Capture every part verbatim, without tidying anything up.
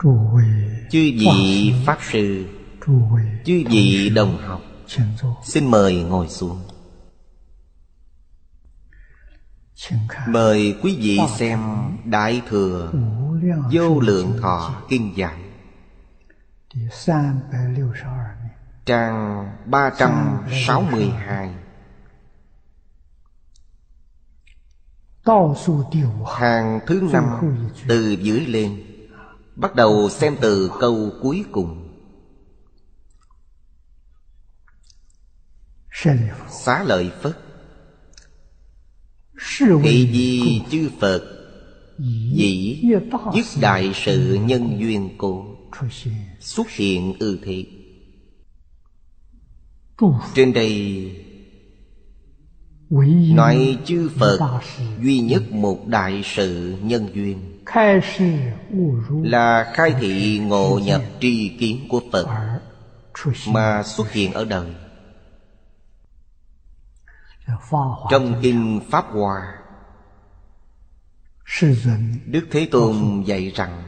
Chư vị Pháp Sư, chư vị đồng học, xin mời ngồi xuống. Mời quý vị xem Đại Thừa Vô Lượng Thọ Kinh Giải, trang ba trăm sáu mươi hai, hàng thứ năm từ dưới lên. Bắt đầu xem từ câu cuối cùng. Xá lợi Phất, thị vi chư Phật dĩ dứt đại sự nhân duyên cố xuất hiện ư thị. Trên đây nói chư Phật duy nhất một đại sự nhân duyên là khai thị ngộ nhập tri kiến của Phật mà xuất hiện ở đời. Trong kinh Pháp Hoa, Đức Thế Tôn dạy rằng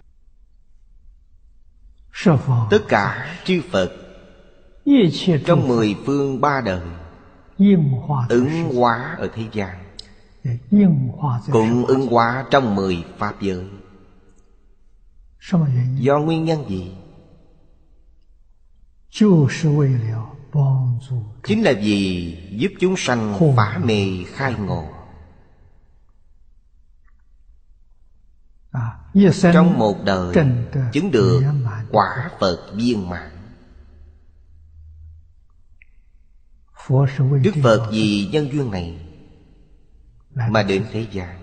tất cả chư Phật trong mười phương ba đời ứng hóa ở thế gian, cũng ứng hóa trong mười pháp giới. Do nguyên nhân gì? Chính là vì giúp chúng sanh phá mê khai ngộ. Trong một đời chứng được quả Phật viên mãn. Đức Phật vì nhân duyên này mà đến thế gian.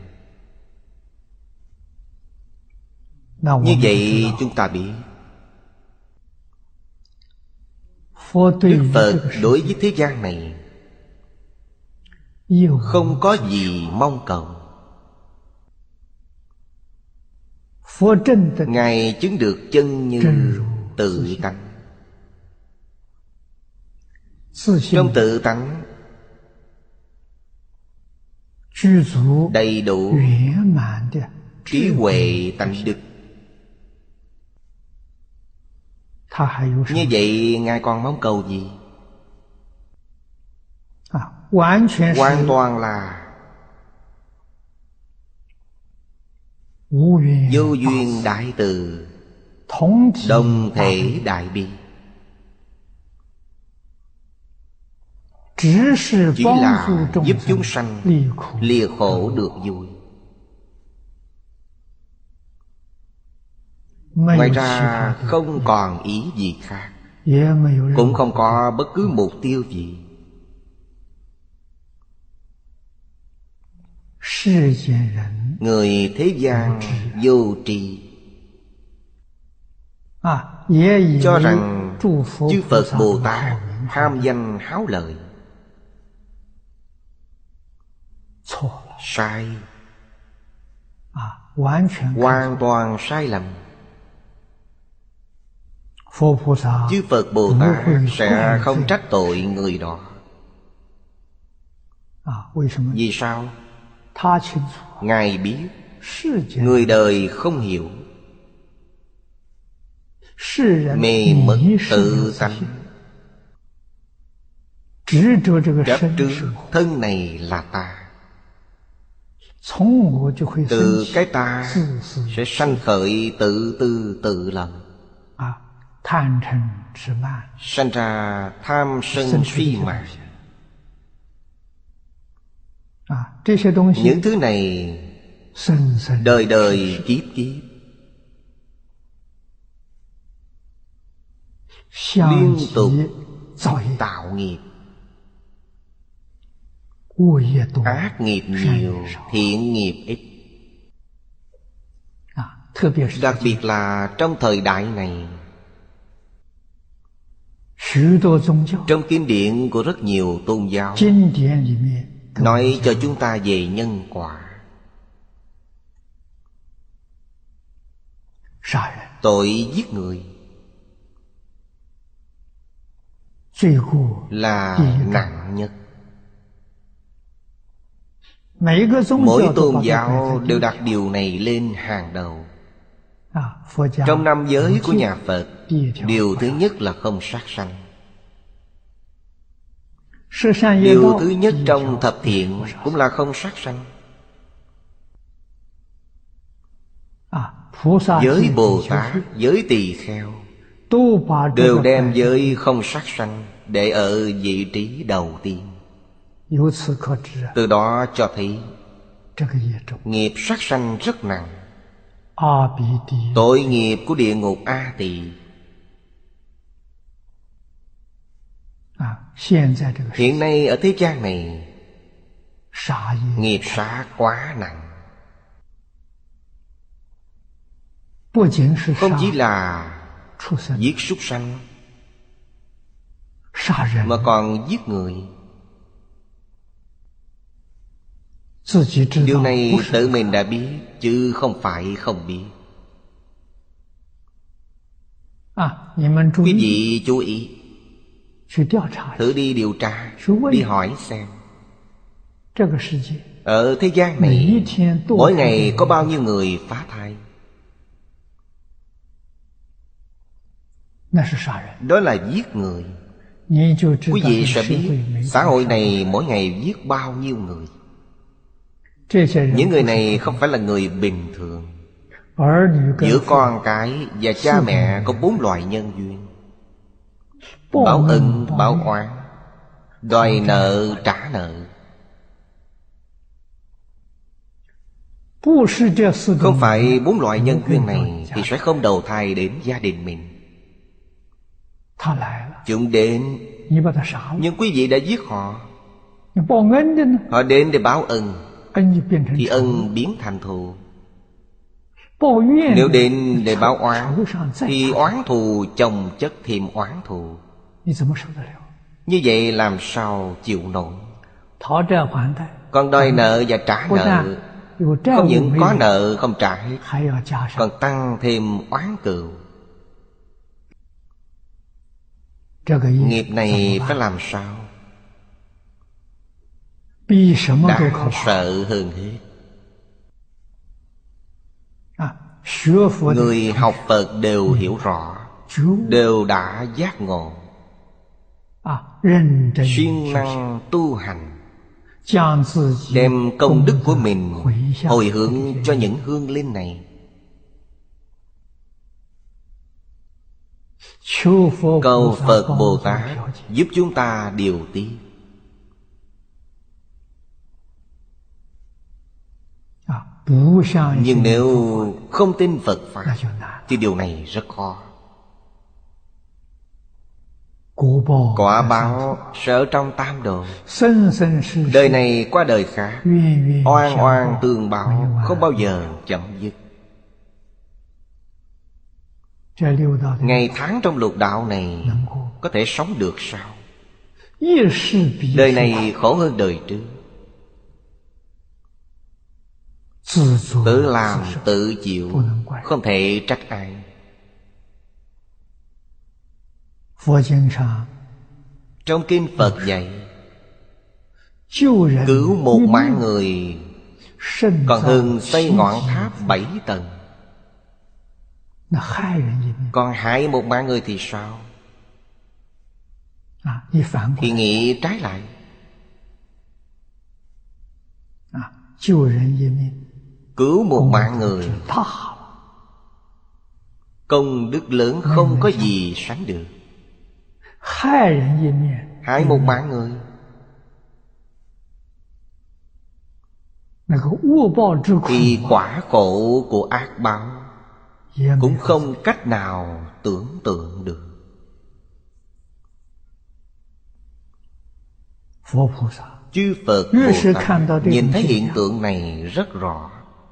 Như vậy chúng ta biết Đức Phật đối với thế gian này không có gì mong cầu. Ngài chứng được chân như tự tánh. Trong tự tánh đầy đủ trí huệ tánh đức. Như vậy Ngài còn mong cầu gì? Hoàn toàn là vô duyên đại từ, đồng thể đại bi. Chỉ là giúp chúng sanh lìa khổ được vui. Ngoài ra không còn ý gì khác, cũng không có bất cứ mục tiêu gì. Người thế gian vô tri cho rằng chư Phật Bồ Tát ham danh háo lợi. Sai, hoàn toàn sai lầm. Chư Phật Bồ Tát sẽ không trách tội người đó. Vì sao? Ngài biết người đời không hiểu, mê mất tự tánh, chấp trước thân này là ta. Từ cái ta sẽ sanh khởi tự tư tự lợi, sanh ra tham sân si mạng. Những thứ này đời đời kiếp kiếp liên tục tạo nghiệp. Ác nghiệp nhiều, thiện nghiệp ít. Đặc biệt là trong thời đại này, trong kinh điển của rất nhiều tôn giáo nói cho chúng ta về nhân quả. Tội giết người là nặng nhất. Mỗi tôn giáo đều đặt điều này lên hàng đầu. Trong năm giới của nhà Phật, điều thứ nhất là không sát sanh. Điều thứ nhất trong thập thiện cũng là không sát sanh. Giới Bồ Tát, giới Tỳ Kheo đều đem giới không sát sanh để ở vị trí đầu tiên. Từ đó cho thấy nghiệp sát sanh rất nặng. Tội nghiệp của địa ngục A Tỳ hiện nay ở thế gian này, nghiệp sát quá nặng. Không chỉ là giết súc sanh, mà còn giết người. Điều này tự mình đã biết, chứ không phải không biết. Quý vị chú ý, thử đi điều tra, đi hỏi xem, ở thế gian này mỗi ngày có bao nhiêu người phá thai? Đó là giết người. Quý vị sẽ biết xã hội này mỗi ngày giết bao nhiêu người. Những người này không phải là người bình thường. Giữa con cái và cha mẹ có bốn loại nhân duyên: báo ân, báo oán, đòi nợ, trả nợ. Không phải bốn loại nhân duyên này thì sẽ không đầu thai đến gia đình mình. Chúng đến, nhưng quý vị đã giết họ. Họ đến để báo ân, thì ân biến thành thù. Nếu đến để báo oán, thì oán thù chồng chất thêm oán thù. Như vậy làm sao chịu nổi? Còn đòi nợ và trả nợ, không những có nợ không trả hết, còn tăng thêm oán cừu. Nghiệp này phải làm sao? Đáng sợ hơn hết. Người học Phật đều hiểu rõ, đều đã giác ngộ, siêng năng tu hành, đem công đức của mình hồi hướng cho những hương linh này. Cầu Phật Bồ Tát giúp chúng ta điều tiết. Nhưng nếu không tin Phật Pháp thì điều này rất khó. Quả báo sẽ ở trong tam độ. Đời này qua đời khác, oan oan tương báo, không bao giờ chấm dứt. Ngày tháng trong lục đạo này có thể sống được sao? Đời này khổ hơn đời trước. Tự làm tự chịu, không thể trách ai. Trong kinh Phật dạy, cứu một mạng người còn hơn xây ngọn tháp bảy tầng. Còn hại một mạng người thì sao? Thì nghĩ trái lại. Cứu một mạng người, công đức lớn không có gì sánh được. Hại một mạng người, thì quả khổ của ác báo cũng không cách nào tưởng tượng được. Chư Phật Bồ Tát nhìn thấy hiện tượng này rất rõ.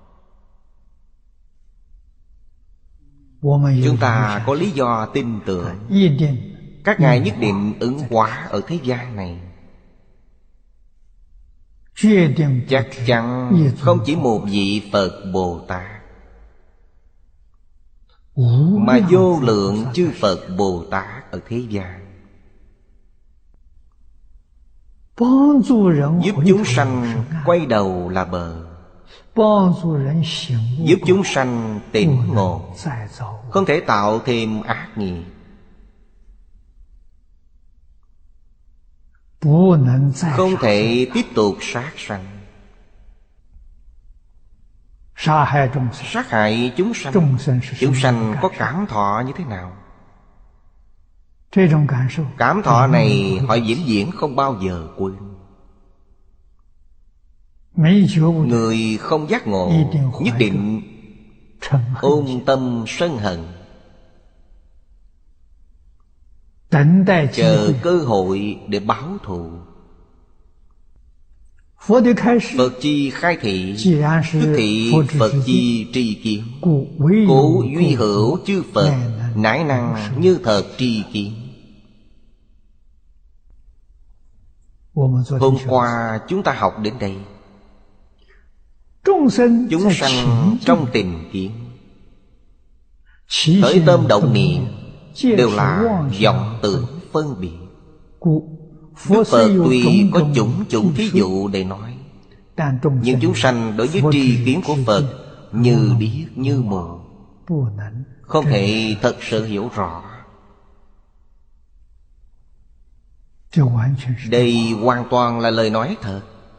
Chúng ta có lý do tin tưởng các ngài nhất định ứng hóa ở thế gian này. Chắc chắn không chỉ một vị Phật Bồ Tát, mà vô lượng chư Phật Bồ Tát ở thế gian, giúp chúng sanh quay đầu là bờ. giúp chúng sanh tỉnh ngộ, không thể tạo thêm ác nghiệp, không thể tiếp tục sát sanh. Sát hại chúng sanh, chúng sanh có cảm thọ như thế nào? Cảm thọ này họ vĩnh viễn không bao giờ quên. Người không giác ngộ nhất định ôn tâm sân hận, chờ cơ hội để báo thù. Phật chi khai thị, tức thị Phật chi tri kiến. Cố duy hữu chư Phật, nãi năng như thật tri kiến. Hôm qua chúng ta học đến đây. Chúng sanh trong tình kiến, khởi tâm động niệm đều là vọng tưởng phân biệt. Đức Phật tuy có chủng chủng thí dụ để nói, nhưng chúng sanh đối với tri kiến của Phật như điếc như mù, không thể thật sự hiểu rõ. Đây hoàn toàn là lời nói thật.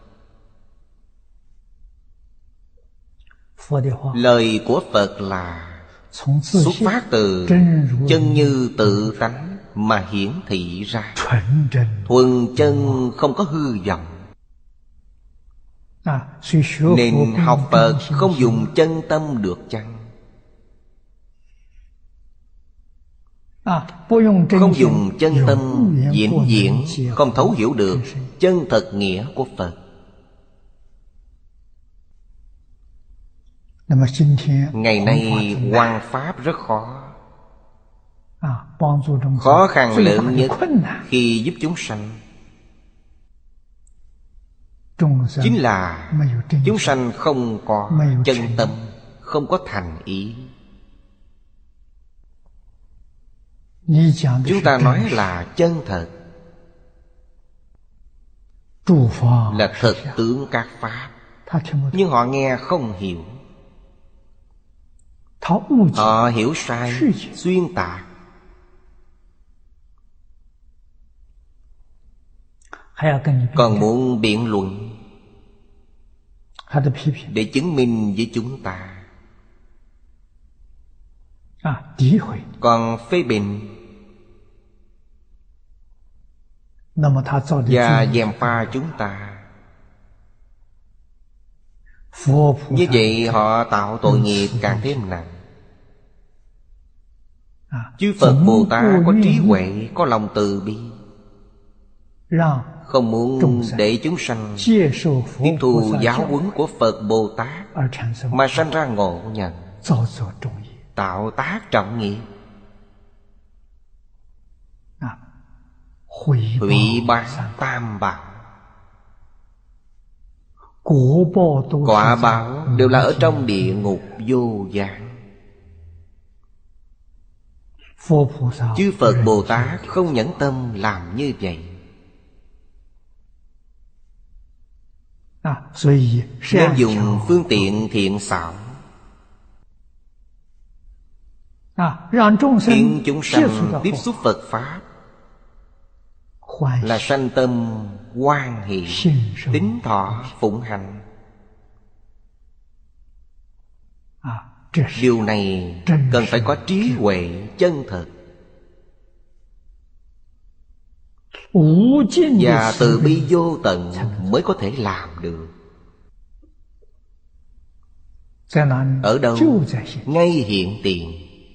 Lời của Phật là xuất phát từ chân như tự tánh mà hiển thị ra, thuần chân không có hư vọng. Nên học Phật không dùng chân tâm được chăng? Không dùng chân tâm diễn diễn, không thấu hiểu được chân thật nghĩa của Phật. Ngày nay hoằng pháp rất khó. Khó khăn lớn nhất khi giúp chúng sanh chính là chúng sanh không có chân tâm, không có thành ý. Chúng ta nói là chân thật, là thực tướng các pháp, nhưng họ nghe không hiểu. Họ hiểu sai, xuyên tạc. Còn muốn biện luận để chứng minh với chúng ta. Còn phê bình và gièm pha chúng ta. Như vậy họ tạo tội nghiệp càng thêm nặng. Chư Phật Bồ Tát có trí huệ, có lòng từ bi, không muốn để chúng sanh tiếp thu giáo huấn của Phật Bồ Tát mà sanh ra ngộ nhận, tạo tác trọng nghiệp, hủy báng tam bảo. Quả báo đều là ở trong địa ngục vô gián. Chư Phật Bồ Tát không nhẫn tâm làm như vậy, nên dùng phương tiện thiện xảo khiến chúng sanh tiếp xúc Phật Pháp là sanh tâm hoan hỷ, tín thọ phụng hành. Điều này cần phải có trí huệ chân thật và từ bi vô tận mới có thể làm được. Ở đâu? Ngay hiện tiền.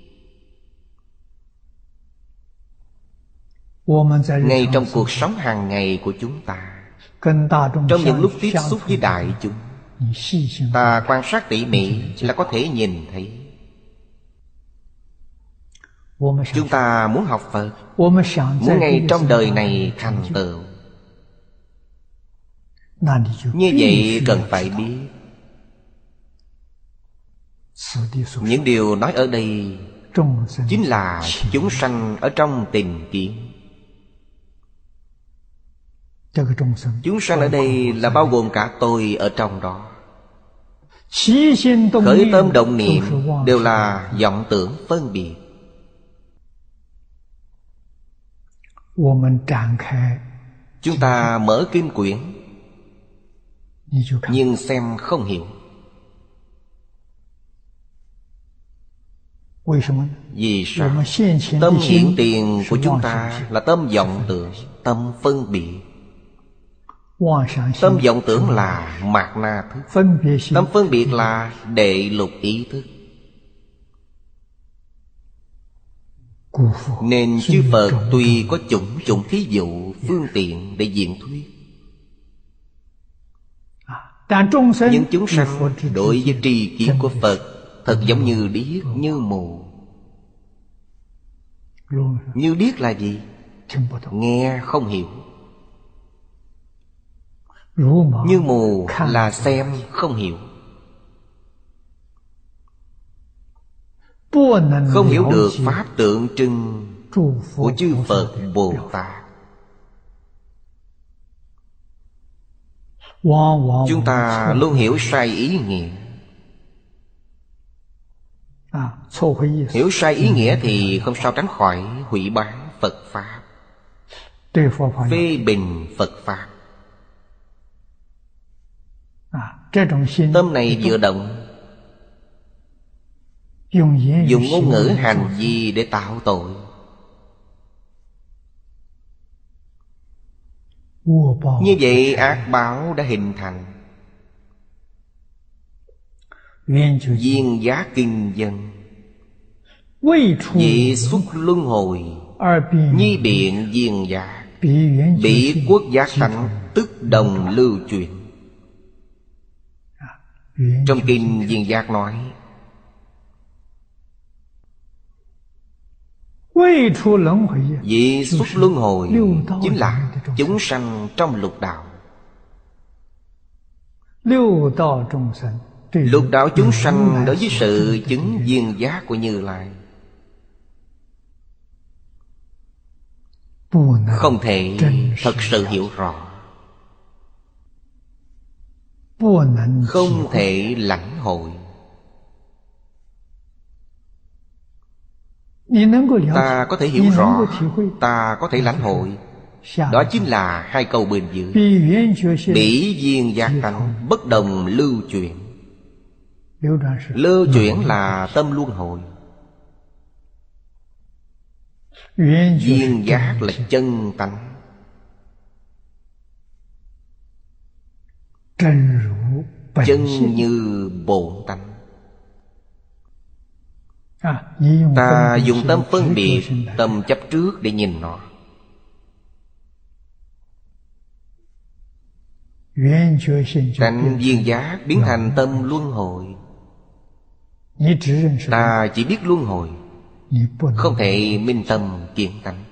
Ngay trong cuộc sống hàng ngày của chúng ta, trong những lúc tiếp xúc với đại chúng, ta quan sát tỉ mỉ là có thể nhìn thấy. Chúng ta muốn học Phật, muốn ngay trong đời này thành tựu, như vậy cần phải biết những điều nói ở đây chính là chúng sanh ở trong tình kiến. Chúng sanh ở đây là bao gồm cả tôi ở trong đó. Khởi tâm động niệm đều là vọng tưởng phân biệt. Chúng ta mở kinh quyển nhưng xem không hiểu. Vì sao? Tâm hiện tiền của chúng ta là tâm vọng tưởng, tâm phân biệt. Tâm vọng tưởng là mạt na thức, tâm phân biệt là đệ lục ý thức. Nên chư Phật tuy có chủng chủng thí dụ phương tiện để diễn thuyết, nhưng chúng sanh đối với tri kiến của Phật thật giống như điếc như mù. Như điếc là gì? Nghe không hiểu. Như mù là xem không hiểu. Không hiểu được pháp tượng trưng của chư Phật Bồ Tát. Chúng ta luôn hiểu sai ý nghĩa. Hiểu sai ý nghĩa thì không sao tránh khỏi hủy báng Phật Pháp, phê bình Phật Pháp. Tâm này vừa động, dùng ngôn ngữ hành vi để tạo tội, như vậy ác báo đã hình thành. Duyên giá kinh dân, vị xuất luân hồi, nhi biện duyên giác, bỉ quốc giác tánh, tức đồng lưu chuyển. Trong kinh Duyên Giác nói, vị xuất luân hồi chính là chúng sanh trong lục đạo. Lục đạo chúng sanh đối với sự chứng duyên giác của Như Lai không thể thật sự hiểu rõ, không thể lãnh hội. Ta có thể hiểu rõ, ta có thể lãnh hội. Đó chính là hai câu bên dưới: bỉ duyên giác tánh, bất đồng lưu chuyển. Lưu chuyển là tâm luân hồi, duyên giác là chân tánh. Chân như bổn tánh. Ta dùng tâm phân biệt, tâm chấp trước để nhìn nó. Tánh duyên giác biến thành tâm luân hồi. Ta chỉ biết luân hồi, không thể minh tâm kiến tánh.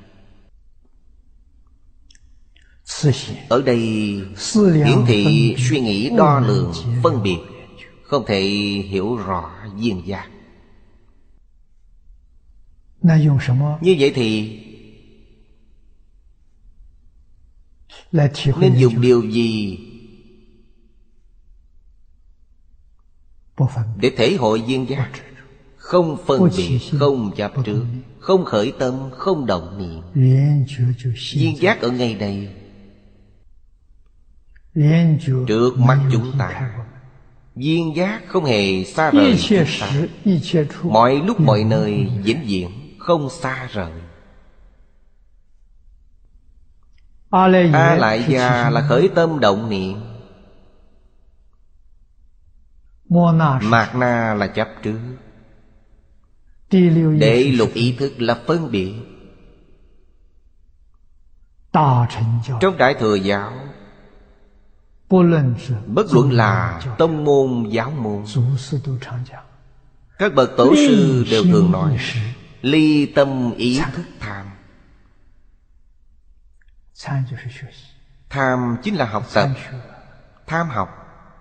Ở đây hiển thị suy nghĩ đo lường phân biệt, không thể hiểu rõ duyên giác. Như vậy thì nên dùng điều gì để thể hội duyên giác? Không phân biệt, không chấp trước, không khởi tâm, không động niệm. Duyên giác ở ngay đây, trước mắt chúng ta. Duyên giác không hề xa rời chúng ta, mọi lúc mọi nơi vĩnh viễn không xa rời. A Lại Gia là khởi tâm động niệm, Mạt Na là chấp trước, Đệ lục ý thức là phân biệt. Trong Đại Thừa Giáo, bất luận là tông môn giáo môn, các bậc tổ sư đều thường nói ly tâm ý thức tham. Tham chính là học tập, tham học.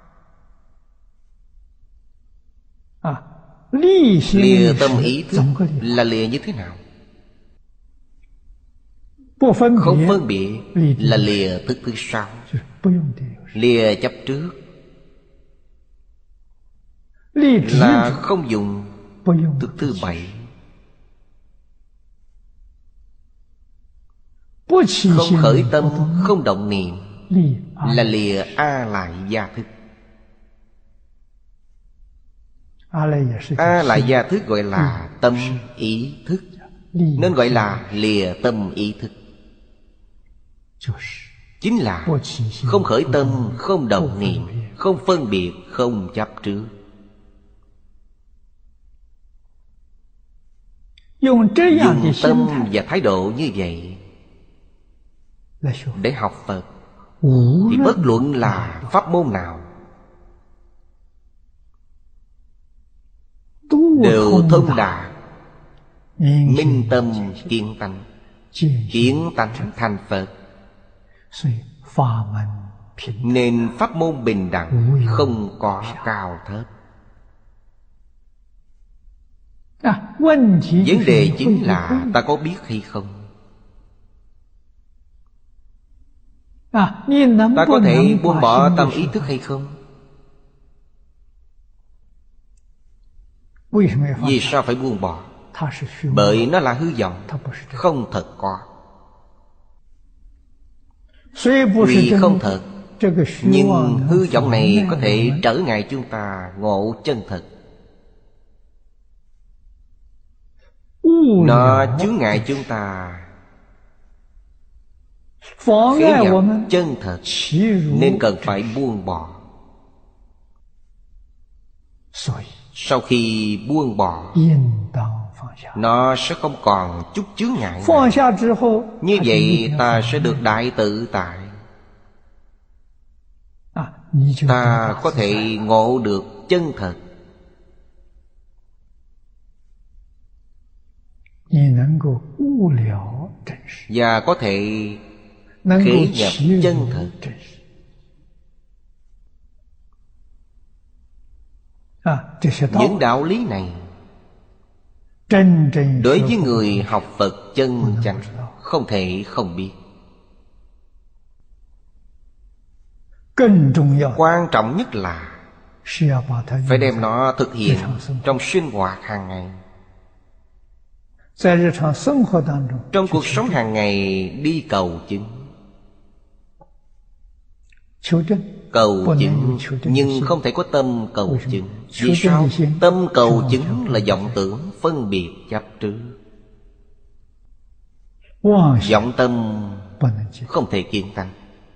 Lìa tâm ý thức là lìa như thế nào? Không phân biệt là lìa thức thứ sáu, lìa chấp trước. là không dùng thức thứ bảy. Không khởi tâm, không động niệm là lìa A Lại Gia thức. A Lại Gia thức gọi là tâm ý thức, nên gọi là lìa tâm ý thức. Chính là không khởi tâm, không động niệm, không phân biệt, không chấp trước. Dùng tâm và thái độ như vậy để học Phật, thì bất luận là pháp môn nào đều thông đạt, minh tâm kiến tánh, kiến tánh thành Phật. Nên pháp môn bình đẳng, không có cao thấp. Vấn đề chính là ta có biết hay không. Ta có thể buông bỏ tâm ý thức hay không? Vì sao phải buông bỏ? Bởi nó là hư vọng, không thật có. Vì không thật, nhưng hư vọng này có thể trở ngại chúng ta ngộ chân thật. Nó chướng ngại chúng ta khế nhập chân thật, nên cần phải buông bỏ. Sau khi buông bỏ, nó sẽ không còn chút chướng ngại nào. Như vậy ta sẽ được đại tự tại. Ta có thể ngộ được chân thật. Và có thể khế nhập chân thật. Những đạo lý này đối với người học Phật chân chánh không thể không biết. Quan trọng nhất là phải đem nó thực hiện trong sinh hoạt hàng ngày. Trong cuộc sống hàng ngày đi cầu chứng. Cầu chứng nhưng không thể có tâm cầu chứng. Vì sao? Tâm cầu chứng là vọng tưởng phân biệt chấp trước. Vọng tâm không thể kiến tánh.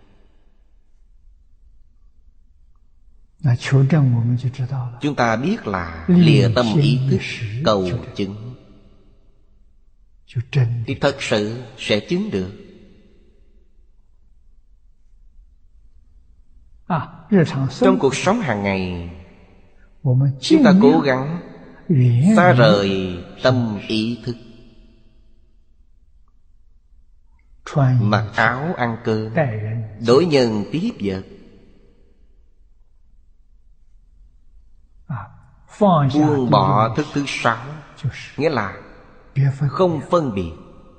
Chúng ta biết là lìa tâm ý thức cầu chứng thì thật sự sẽ chứng được. Trong cuộc sống hàng ngày, chúng ta cố gắng xa rời tâm ý thức. Mặc áo ăn cơm, đối nhân tiếp vật, buông bỏ thức thứ sáu, nghĩa là không phân biệt.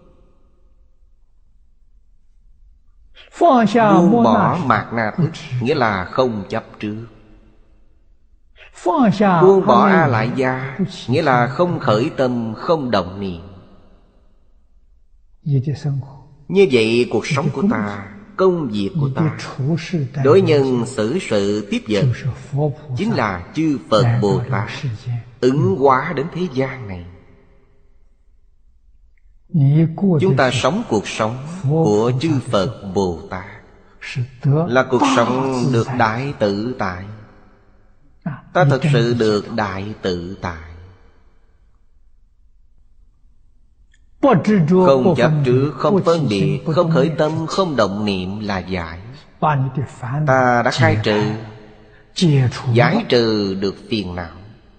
Buông bỏ mạt na thức, nghĩa là không chấp trước. Buông bỏ A Lại Gia, nghĩa là không khởi tâm, không động niệm. Như vậy cuộc sống của ta, công việc của ta, đối nhân xử sự tiếp vật, chính là chư Phật Bồ Tát ứng hóa đến thế gian này. Chúng ta sống cuộc sống của chư Phật Bồ Tát, là cuộc sống được đại tự tại. Ta thật sự được đại tự tại. Không chấp trước, không phân biệt, không khởi tâm, không động niệm là giải. Ta đã khai trừ, giải trừ được phiền não.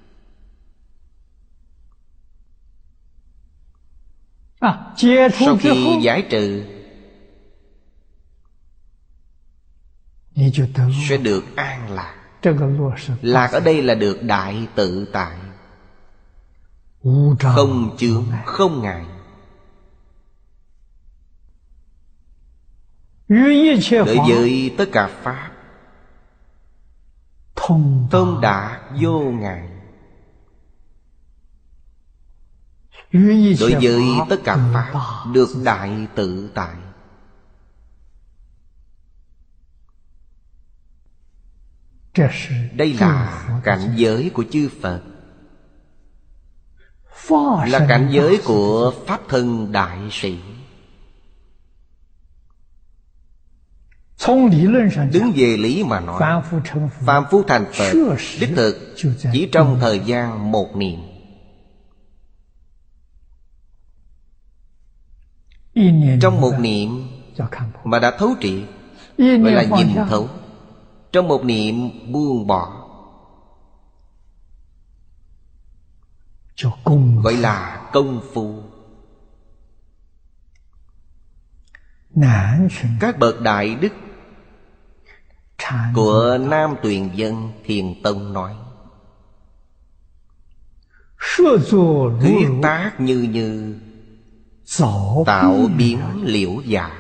Sau khi giải trừ, sẽ được an lạc. Lạc ở đây là được đại tự tại, không chướng, không ngại. Đối với tất cả Pháp thông đạt vô ngại. Đối với tất cả pháp được đại tự tại. Đây là cảnh giới của chư Phật, là cảnh giới của Pháp Thân Đại Sĩ. Đứng về lý mà nói, phàm phu thành Phật đích thực chỉ trong thời gian một niệm. Trong một niệm mà đã thấu triệt, gọi là nhìn thấu. Trong một niệm buông bỏ, gọi là công phu. Các bậc đại đức của Nam Tuyền Dân Thiền Tông nói: thuyết tác như như, tạo biến liễu giả.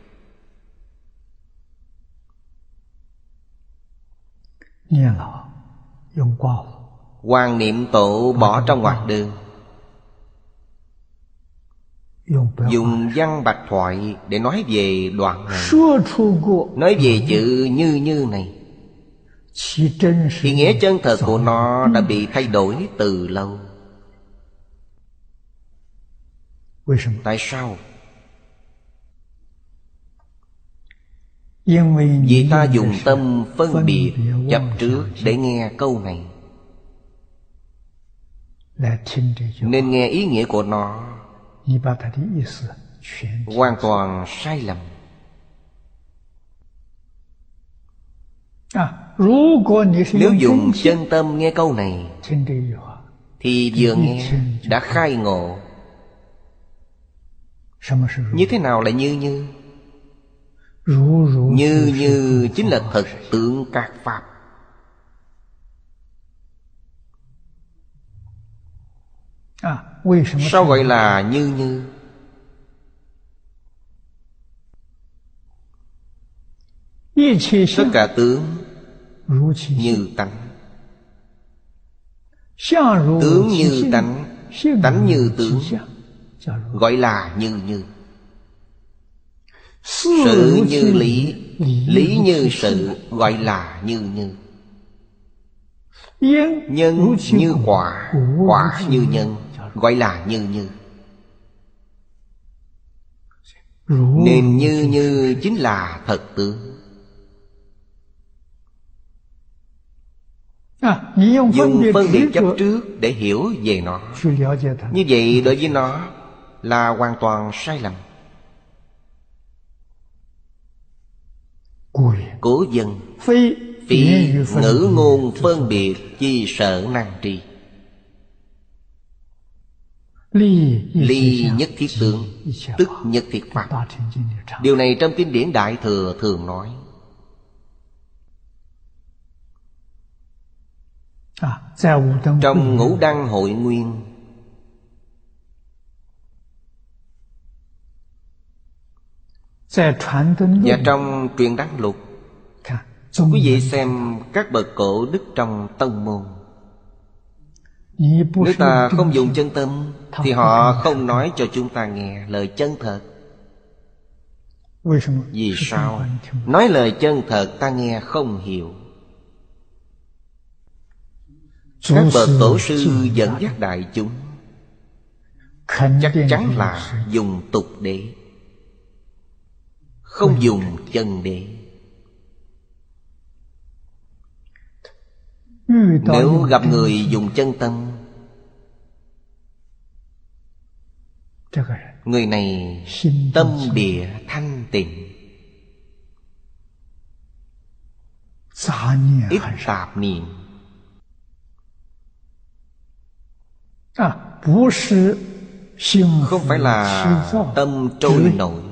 Hoàng Niệm Tổ bỏ trong ngoặc đơn, dùng văn bạch thoại để nói về đoạn này. Nói về chữ như như này, thì nghĩa chân thật của nó đã bị thay đổi từ lâu. Tại sao? Vì ta dùng tâm phân biệt chấp trước để nghe câu này, nên nghe ý nghĩa của nó hoàn toàn sai lầm. Nếu dùng chân tâm nghe câu này, thì vừa nghe đã khai ngộ. Như thế nào là như như? Như như chính là thực tướng các pháp. Sao gọi là như như? Tất cả tướng như tánh, tướng như tánh, tánh như tướng, gọi là như như. Sự như lý, lý như sự, gọi là như như. Nhân như quả, quả như nhân, gọi là như như. Nên như như chính là thật tướng. Dùng phân biệt chấp trước để hiểu về nó, như vậy đối với nó là hoàn toàn sai lầm. Cố dân phí ngữ ngôn phân biệt, chi sở năng tri. Ly nhất thiết tướng, tức nhất thiết pháp. Điều này trong kinh điển Đại Thừa thường nói. Trong Ngũ Đăng Hội Nguyên, và trong Truyền Đăng Lục, quý vị xem các bậc cổ đức trong tông môn, nếu ta không dùng chân tâm thì họ không nói cho chúng ta nghe lời chân thật. Vì sao? Nói lời chân thật ta nghe không hiểu. Các bậc tổ sư dẫn dắt đại chúng chắc chắn là dùng tục đế, không dùng chân đế. Nếu gặp người dùng chân tâm, người này tâm địa thanh tịnh, ít tạp niệm, không phải là tâm trôi nổi.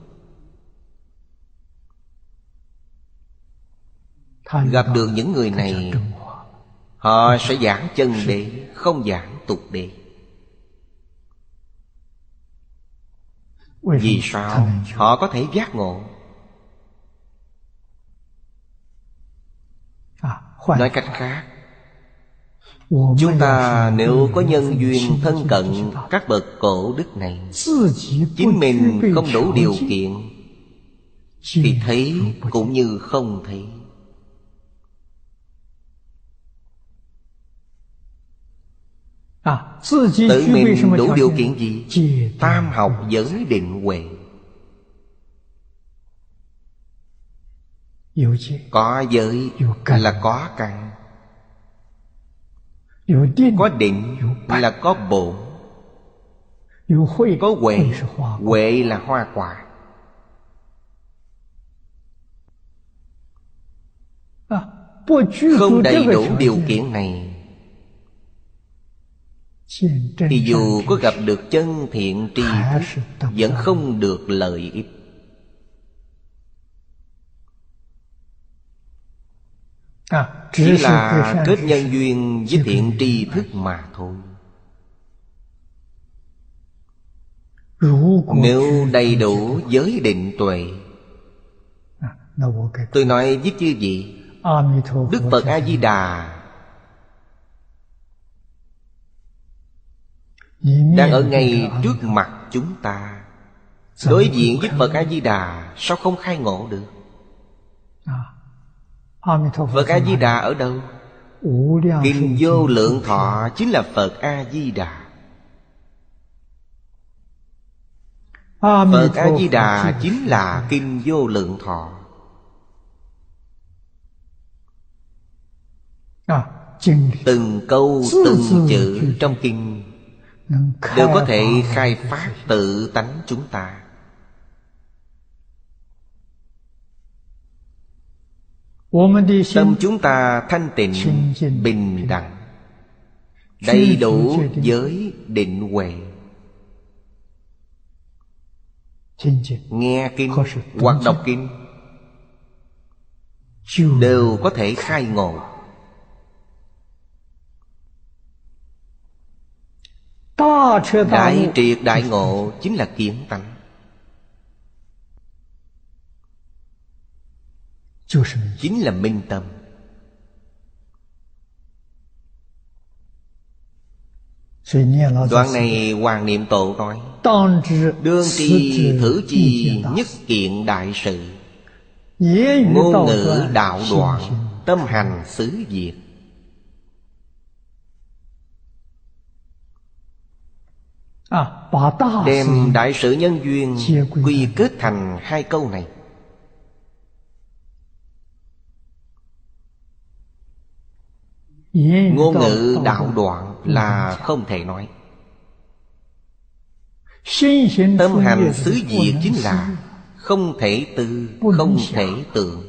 Gặp được những người này, họ sẽ giảng chân đế, không giảng tục đế. Vì sao? Họ có thể giác ngộ. Nói cách khác, chúng ta nếu có nhân duyên thân cận các bậc cổ đức này, chính mình không đủ điều kiện thì thấy cũng như không thấy. Tự mình đủ điều kiện gì? Tam học giới định huệ. Có giới là có căn, có định là có bổn, có huệ, huệ là hoa quả. Không đầy đủ điều kiện này thì dù có gặp được chân thiện tri thức vẫn không được lợi ích. Chỉ là kết nhân duyên với thiện tri thức mà thôi. Nếu đầy đủ giới định tuệ, tôi nói với chư vị, Đức Phật A-di-đà đang ở ngay trước mặt chúng ta. Đối diện với Phật A-di-đà sao không khai ngộ được? Phật A-di-đà ở đâu? Kinh Vô Lượng Thọ chính là Phật A-di-đà. Phật A-di-đà chính là Kinh Vô Lượng Thọ. Từng câu từng chữ trong kinh đều có thể khai phát tự tánh chúng ta. Tâm chúng ta thanh tịnh, bình đẳng, đầy đủ giới định huệ. Nghe kinh hoặc đọc kinh đều có thể khai ngộ. Đại triệt đại ngộ chính là kiến tánh, chính là minh tâm. Đoạn này Hoàng Niệm Tổ nói: đương tri thử chi nhất kiện đại sự, ngôn ngữ đạo đoạn, tâm hành xứ diệt. Đem đại sự nhân duyên quy kết thành hai câu này. Ngôn ngữ đạo đoạn là không thể nói. Tâm hành xứ diệt chính là không thể tư, không thể tưởng.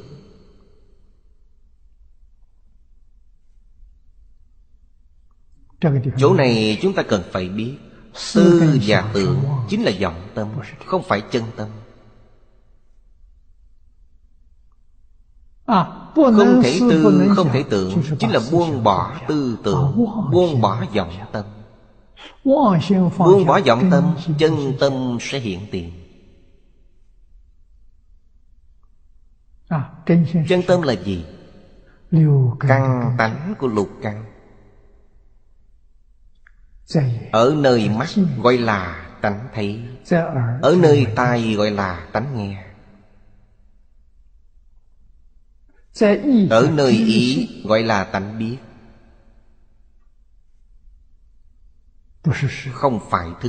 Chỗ này chúng ta cần phải biết, tư và tưởng chính là vọng tâm, không phải chân tâm. Không thể tư, không thể tưởng chính là buông bỏ tư tưởng, buông bỏ vọng tâm. Buông bỏ vọng tâm, chân tâm sẽ hiện tiền. Chân tâm là gì? Căn tánh của lục căn. Ở nơi mắt gọi là tánh thấy, ở nơi tai gọi là tánh nghe, ở nơi ý gọi là tánh biết. Không phải thức.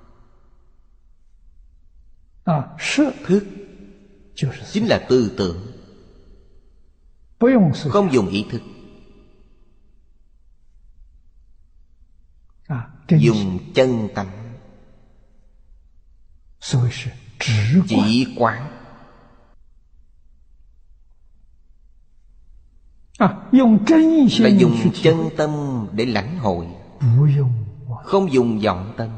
Thức chính là tư tưởng, không dùng ý thức, dùng chân tánh, chỉ quán. Là dùng chân tâm để lãnh hội, không dùng vọng tâm.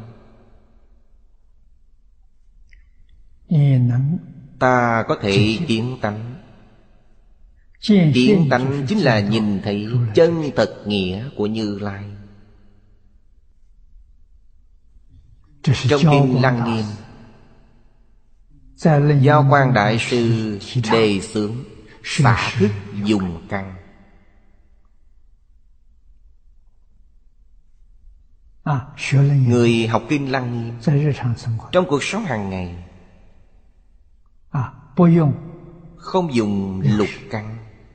Ta có thể kiến tánh. Kiến tánh chính là nhìn thấy chân thật nghĩa của Như Lai. Trong kinh Lăng Nghiêm, Giao Quang Đại Sư đề xướng xả thức dùng căn. Người học kinh Lăng Nghiêm trong cuộc sống hàng ngày không dùng lục căn,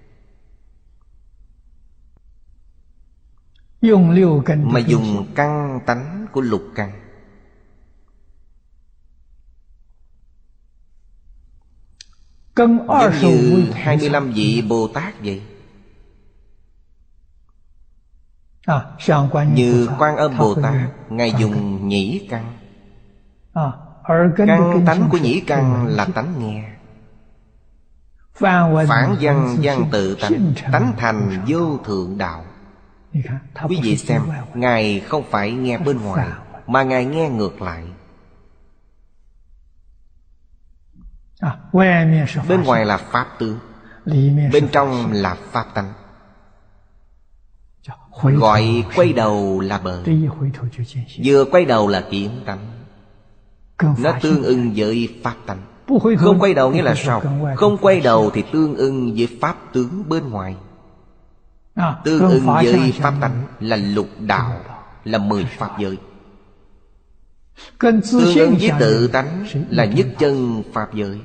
mà dùng căn tánh của lục căn. Giống như hai mươi lăm vị Bồ Tát vậy. Như Quan Âm Bồ Tát, Ngài dùng nhĩ căn. Căn tánh của nhĩ căn là tánh nghe. Phản văn văn tự tánh, tánh thành vô thượng đạo. Quý vị xem, Ngài không phải nghe bên ngoài, mà Ngài nghe ngược lại. Bên ngoài là pháp tướng, bên trong là pháp tánh. Gọi quay đầu là bờ. Vừa quay đầu là kiến tánh. Nó tương ưng với pháp tánh. Không quay đầu nghĩa là sao? Không quay đầu thì tương ưng với pháp tướng bên ngoài. Tương ưng với pháp tánh là lục đạo, là mười pháp giới. Tương ưng với tự tánh là nhất chân pháp giới,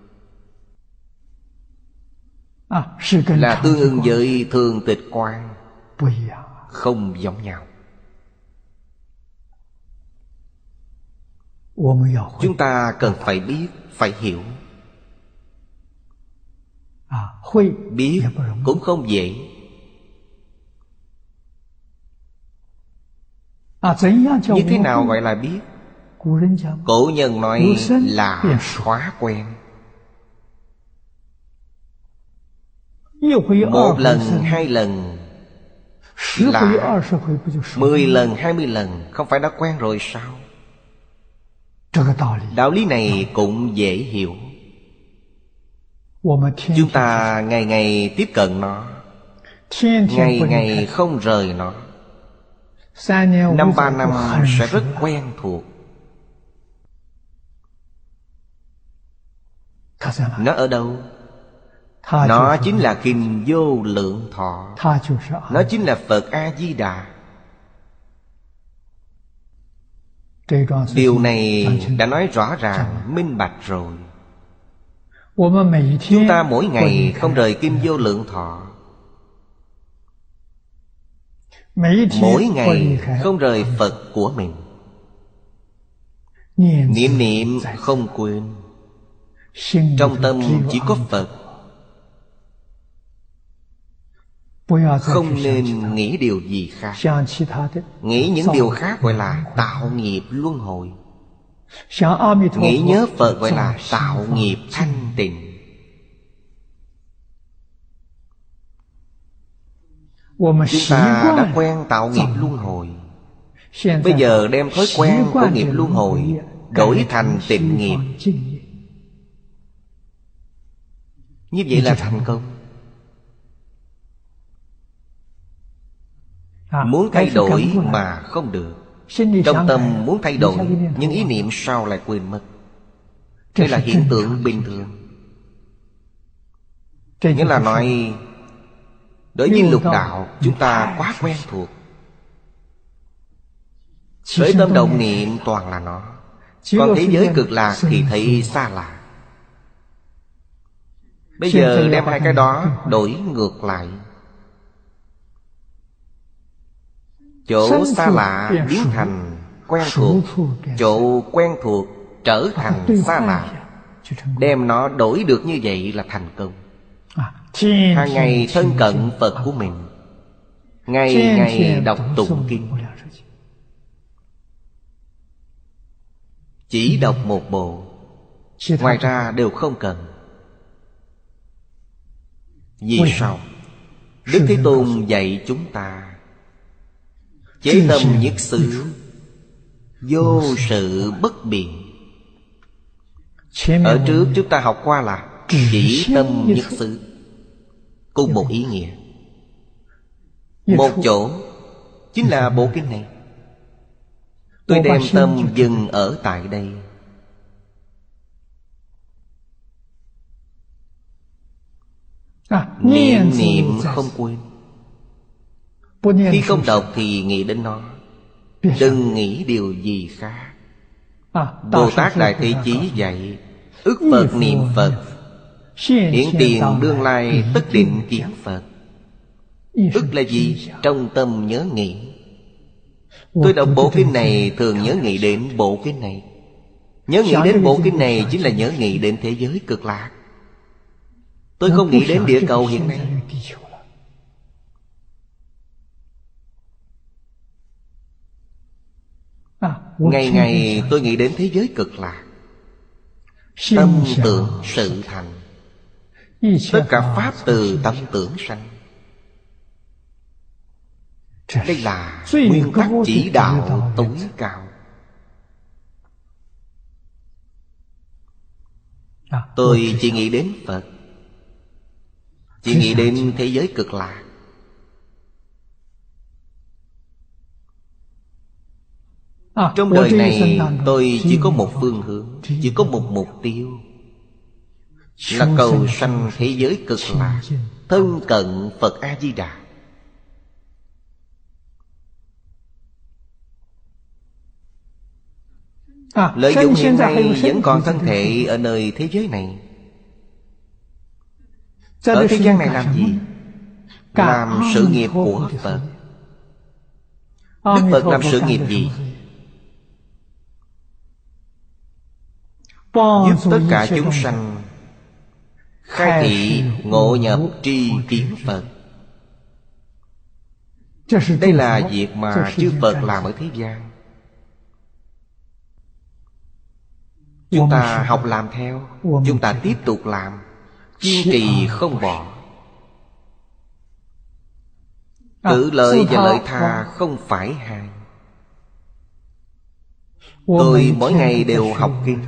là tương ưng với thường tịch quan, không giống nhau. Chúng ta cần phải biết, phải hiểu. Biết cũng không dễ. Như thế nào gọi là biết? Cổ nhân nói là thói quen. Một lần, hai lần là mười lần, hai mươi lần, không phải đã quen rồi sao? Đạo lý này cũng dễ hiểu. Chúng ta ngày ngày tiếp cận nó, ngày ngày không rời nó. Năm ba năm sẽ rất quen thuộc. Nó ở đâu? Nó chính là kinh Vô Lượng Thọ. Nó chính là Phật A-di-đà. Điều này đã nói rõ ràng, minh bạch rồi. Chúng ta mỗi ngày không rời kinh Vô Lượng Thọ, mỗi ngày không rời Phật của mình. Niệm niệm không quên, trong tâm chỉ có Phật. Không nên nghĩ điều gì khác. Nghĩ những điều khác gọi là tạo nghiệp luân hồi. Nghĩ nhớ Phật gọi là tạo nghiệp thanh tịnh. Chúng ta đã quen tạo nghiệp luân hồi. Bây giờ đem thói quen của nghiệp luân hồi đổi thành tịnh nghiệp. Như vậy là thành công. Muốn thay đổi mà không được. Trong tâm muốn thay đổi, nhưng ý niệm sau lại quên mất. Đây là hiện tượng bình thường. Nghĩa là nói, đối với lục đạo chúng ta quá quen thuộc. Khởi tâm động niệm toàn là nó. Còn thế giới cực lạc thì thấy xa lạ. Bây giờ đem hai cái đó đổi ngược lại. Chỗ xa lạ biến thành quen thuộc, chỗ quen thuộc trở thành xa lạ. Đem nó đổi được như vậy là thành công. Hàng ngày thân cận Phật của mình, ngày ngày đọc tụng kinh. Chỉ đọc một bộ, ngoài ra đều không cần. Vì sao? Đức Thế Tôn dạy chúng ta chế tâm nhất xứ, vô sự bất biện. Ở trước chúng ta học qua là chỉ tâm nhất xứ, cùng một ý nghĩa. Một chỗ chính là bộ kinh này. Tôi đem tâm dừng ở tại đây. Niệm niệm không quên. Khi không đọc thì nghĩ đến nó. đừng nghĩ điều gì khác. Bồ Tát Đại Thế Chí dạy: ức Phật niệm Phật, hiện tiền đương lai tất định kiến Phật. Ức là gì? Trong tâm nhớ nghĩ. Tôi đọc bộ kinh này thường nhớ nghĩ đến bộ kinh này. Nhớ nghĩ đến bộ kinh này chính là nhớ nghĩ đến thế giới cực lạc. Tôi không nghĩ đến địa cầu hiện nay. Ngày ngày tôi nghĩ đến thế giới cực lạc. Tâm tưởng sự thành. Tất cả pháp từ tâm tưởng sanh. Đây là nguyên tắc chỉ đạo tối cao. Tôi chỉ nghĩ đến Phật, chỉ nghĩ đến thế giới cực lạc. Trong đời này tôi chỉ có một phương hướng, chỉ có một mục tiêu, là cầu sanh thế giới cực lạc, thân cận Phật A-di-đà. Lợi dụng hiện nay vẫn còn thân thể ở nơi thế giới này. Ở thế gian này làm gì? Làm sự nghiệp của Phật. Đức Phật làm sự nghiệp gì? Giúp tất cả chúng sanh khai thị ngộ nhập tri kiến Phật. Đây là việc mà chư Phật làm ở thế gian. Chúng ta học làm theo, chúng ta tiếp tục làm, kiên trì không bỏ. Tự lợi và lợi tha không phải hai. Tôi mỗi ngày đều học kinh.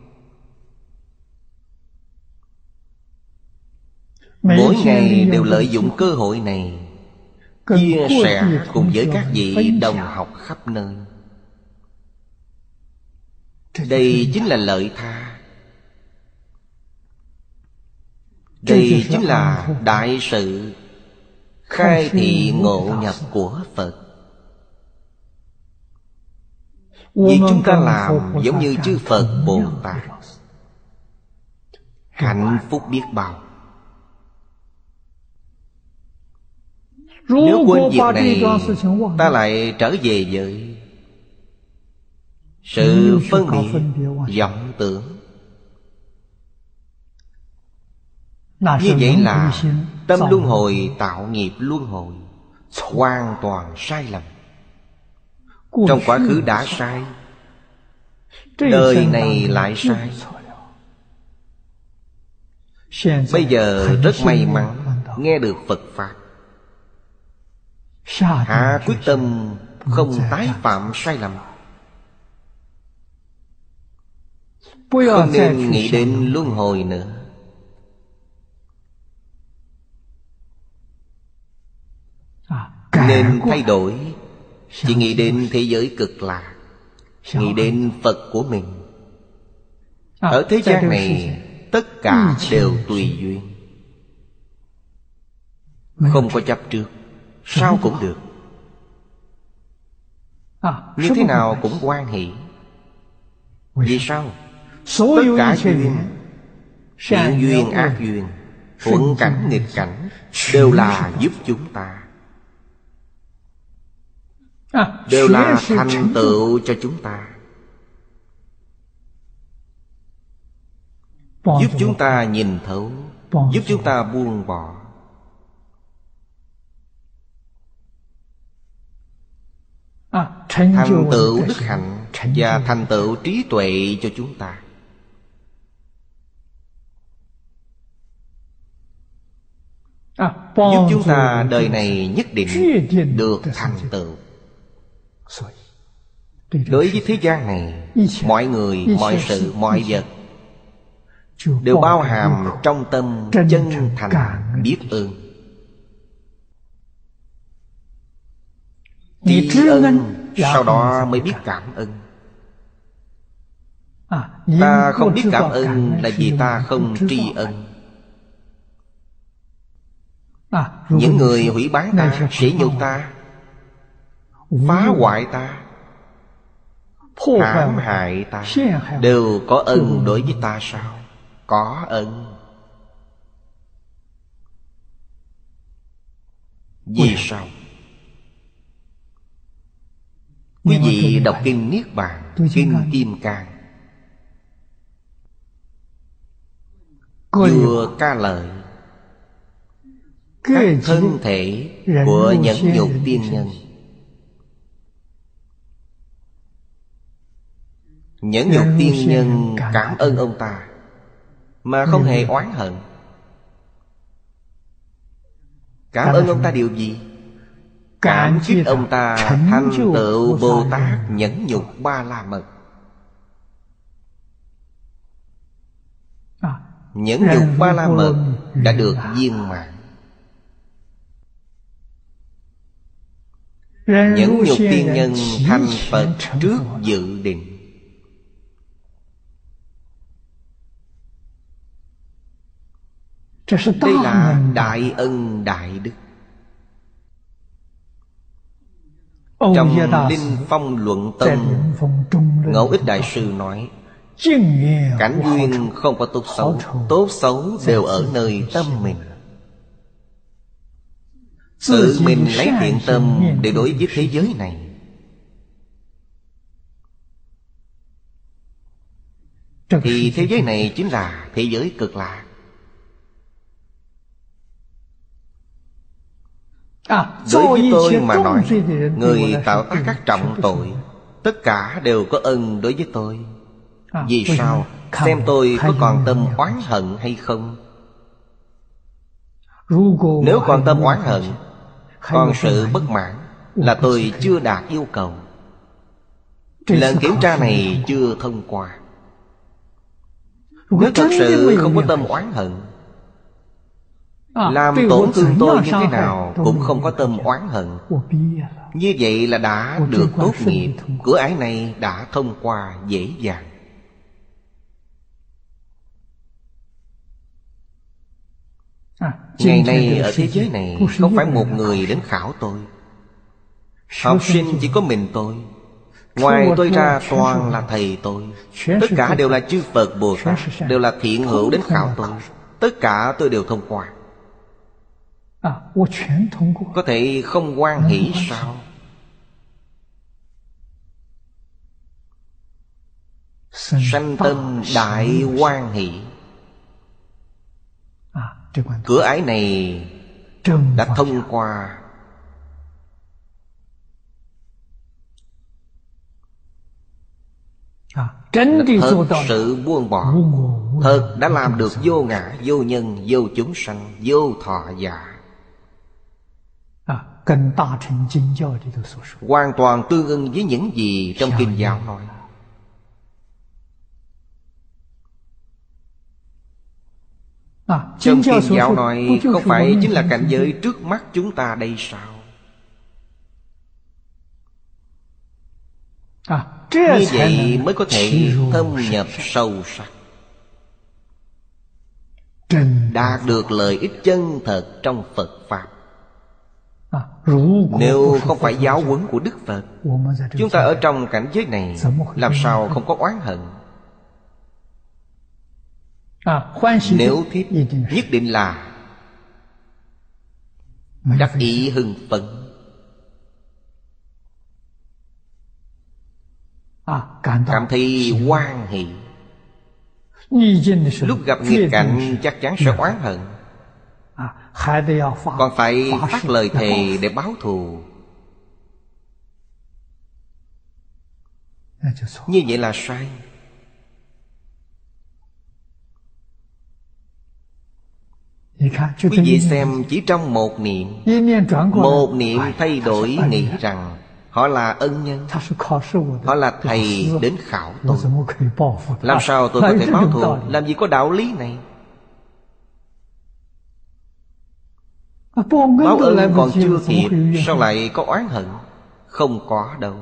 Mỗi ngày đều lợi dụng cơ hội này chia sẻ cùng với các vị đồng học khắp nơi. Đây chính là lợi tha. Đây chính là đại sự khai thị ngộ nhập của Phật. Vì chúng ta làm giống như chư Phật Bồ Tát, hạnh phúc biết bao. Nếu quên việc này, ta lại trở về với sự phân biệt, vọng tưởng. Như vậy là tâm luân hồi tạo nghiệp luân hồi, hoàn toàn sai lầm. Trong quá khứ đã sai, đời này lại sai. Bây giờ rất may mắn nghe được Phật Pháp, hạ quyết tâm không tái phạm sai lầm. Không nên nghĩ đến luân hồi nữa. Nên thay đổi, chỉ nghĩ đến thế giới cực lạc, nghĩ đến Phật của mình. Ở thế gian này tất cả đều tùy duyên, không có chấp trước, sao cũng được. Như thế nào cũng hoan hỷ. Vì sao? Tất cả duyên, thiện duyên, ác duyên, thuận cảnh, nghịch cảnh, đều là giúp chúng ta, đều là thành tựu cho chúng ta, giúp chúng ta nhìn thấu, giúp chúng ta buông bỏ. Thành tựu đức hạnh và thành tựu trí tuệ cho chúng ta. Giúp chúng ta đời này nhất định được thành tựu. Đối với thế gian này, mọi người, mọi sự, mọi vật đều bao hàm trong tâm chân thành biết ơn. Tri ân, sau đó mới biết cảm ơn. Ta không biết cảm ơn là vì ta không tri ân. Những người hủy báng ta, sỉ nhục ta, phá hoại ta, hãm hại ta đều có ân đối với ta sao? Có ân. Vì sao? Quý vị đọc kinh Niết Bàn, kinh Kim Cang, vừa ca lợi các thân thể của nhẫn nhục tiên nhân. Nhẫn nhục tiên nhân cảm ơn ông ta mà không hề oán hận. Cảm ơn ông ta điều gì? Cảm kích ông ta thành tựu Bồ Tát Nhẫn Nhục Ba La Mật. Nhẫn Nhục Ba La Mật đã được viên mãn. Nhẫn nhục tiên nhân thành Phật trước dự định. Đây là đại ân đại đức. Trong Linh Phong Luận Tâm, Ngẫu Ích Đại Sư nói: cảnh duyên không có tốt xấu, tốt xấu đều ở nơi tâm mình. Tự mình lấy thiện tâm để đối với thế giới này, thì thế giới này chính là thế giới cực lạc. Đối với tôi mà nói, người tạo tác các trọng tội tất cả đều có ân đối với tôi. Vì sao? Xem tôi có còn tâm oán hận hay không. Nếu còn tâm oán hận, còn sự bất mãn, là tôi chưa đạt yêu cầu. Lần kiểm tra này chưa thông qua. Nếu thật sự không có tâm oán hận, làm tổn thương tôi như thế nào cũng không có tâm oán hận, như vậy là đã được tốt nghiệp. Cửa ải này đã thông qua dễ dàng. Ngày nay ở thế giới này không phải một người đến khảo tôi. Học sinh chỉ có mình tôi. Ngoài tôi ra toàn là thầy tôi. Tất cả đều là chư Phật Bồ Tát, đều là thiện hữu đến khảo tôi. Tất cả tôi đều thông qua. Có thể không hoan hỷ sao? Sanh tâm đại hoan hỷ. Cửa ải này đã thông qua. Thật sự buông bỏ, thật đã làm được vô ngã, vô nhân, vô chúng sanh, vô thọ giả, hoàn toàn tương ưng với những gì trong kinh giáo nói. Trong kinh giáo nói không phải chính là cảnh giới trước mắt chúng ta đây sao? Như vậy mới có thể thâm nhập sâu sắc, đạt được lợi ích chân thật trong Phật Pháp. Nếu không phải giáo huấn của Đức Phật, chúng ta ở trong cảnh giới này làm sao không có oán hận? Nếu thích, nhất định là đắc ý hưng phấn, cảm thấy hoan hỷ. Lúc gặp nghịch cảnh chắc chắn sẽ oán hận, còn phải phát lời thề để báo thù. Như vậy là sai. Quý vị xem, chỉ trong một niệm, một niệm thay đổi nghĩ rằng họ là ân nhân, họ là thầy đến khảo tôi. Làm sao tôi có thể báo thù? Làm gì có đạo lý này? Báo ân còn chưa kịp, sao lại có oán hận? Không có đâu.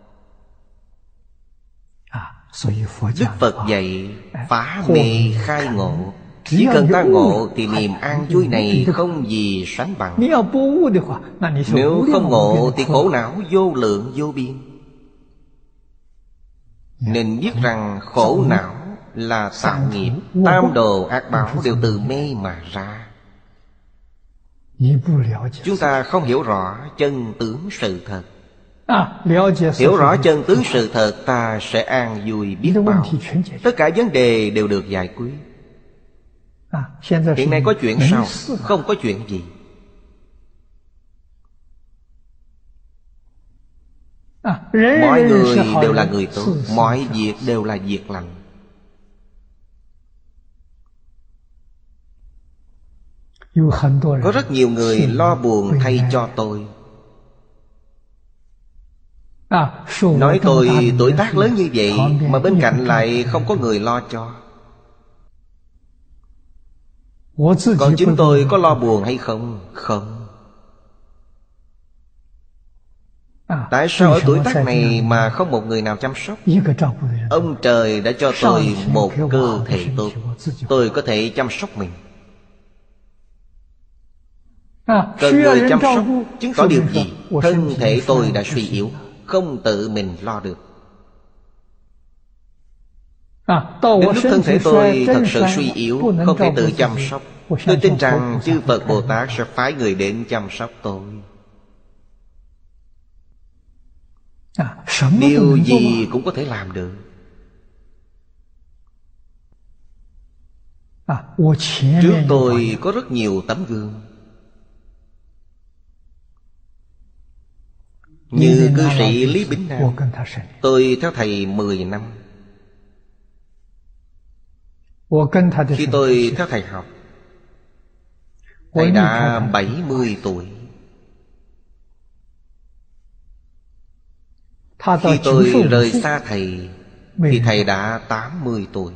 Đức Phật dạy phá mê khai ngộ. Chỉ cần ta ngộ thì niềm an vui này không gì sánh bằng. Nếu không ngộ thì khổ não vô lượng vô biên. Nên biết rằng khổ não là tạo nghiệp, tam đồ ác báo đều từ mê mà ra. Chúng ta không hiểu rõ chân tướng sự thật. Hiểu rõ chân tướng sự thật, ta sẽ an vui biết bao. Tất cả vấn đề đều được giải quyết. Hiện nay có chuyện sao? Không có chuyện gì. Mọi người đều là người tốt, mọi việc đều là việc lành. Có rất nhiều người lo buồn thay cho tôi. Nói tôi tuổi tác lớn như vậy mà bên cạnh lại không có người lo cho. Còn chính tôi có lo buồn hay không? Không. Tại sao ở tuổi tác này mà không một người nào chăm sóc? Ông trời đã cho tôi một cơ thể tốt, tôi có thể chăm sóc mình. Cần người chăm sóc chứng tỏ điều gì? Thân thể tôi đã suy yếu, không tự mình lo được. Đến lúc thân thể tôi thật sự suy yếu, không thể tự chăm sóc, tôi tin rằng chư Phật Bồ Tát sẽ phái người đến chăm sóc tôi. Điều gì cũng có thể làm được. Trước tôi có rất nhiều tấm gương. Như cư sĩ Lý Bính Nam, tôi theo thầy mười năm. Khi tôi theo thầy học, thầy đã bảy mươi tuổi. Khi tôi rời xa thầy thì thầy đã tám mươi tuổi.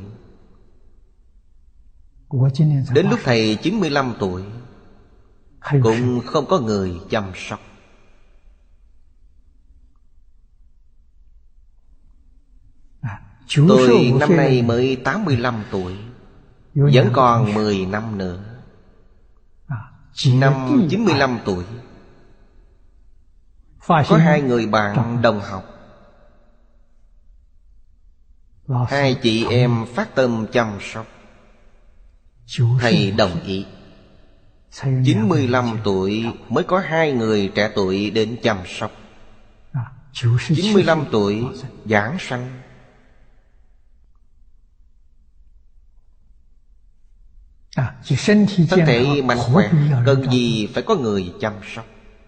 Đến lúc thầy chín mươi lăm tuổi cũng không có người chăm sóc. Tôi năm nay mới tám mươi lăm tuổi, vẫn còn mười năm nữa. Năm chín mươi lăm tuổi, có hai người bạn đồng học, hai chị em phát tâm chăm sóc. Thầy đồng ý. Chín mươi lăm tuổi mới có hai người trẻ tuổi đến chăm sóc. Chín mươi lăm tuổi giảng sanh. Thân thể mạnh khỏe, cần gì phải có người chăm sóc.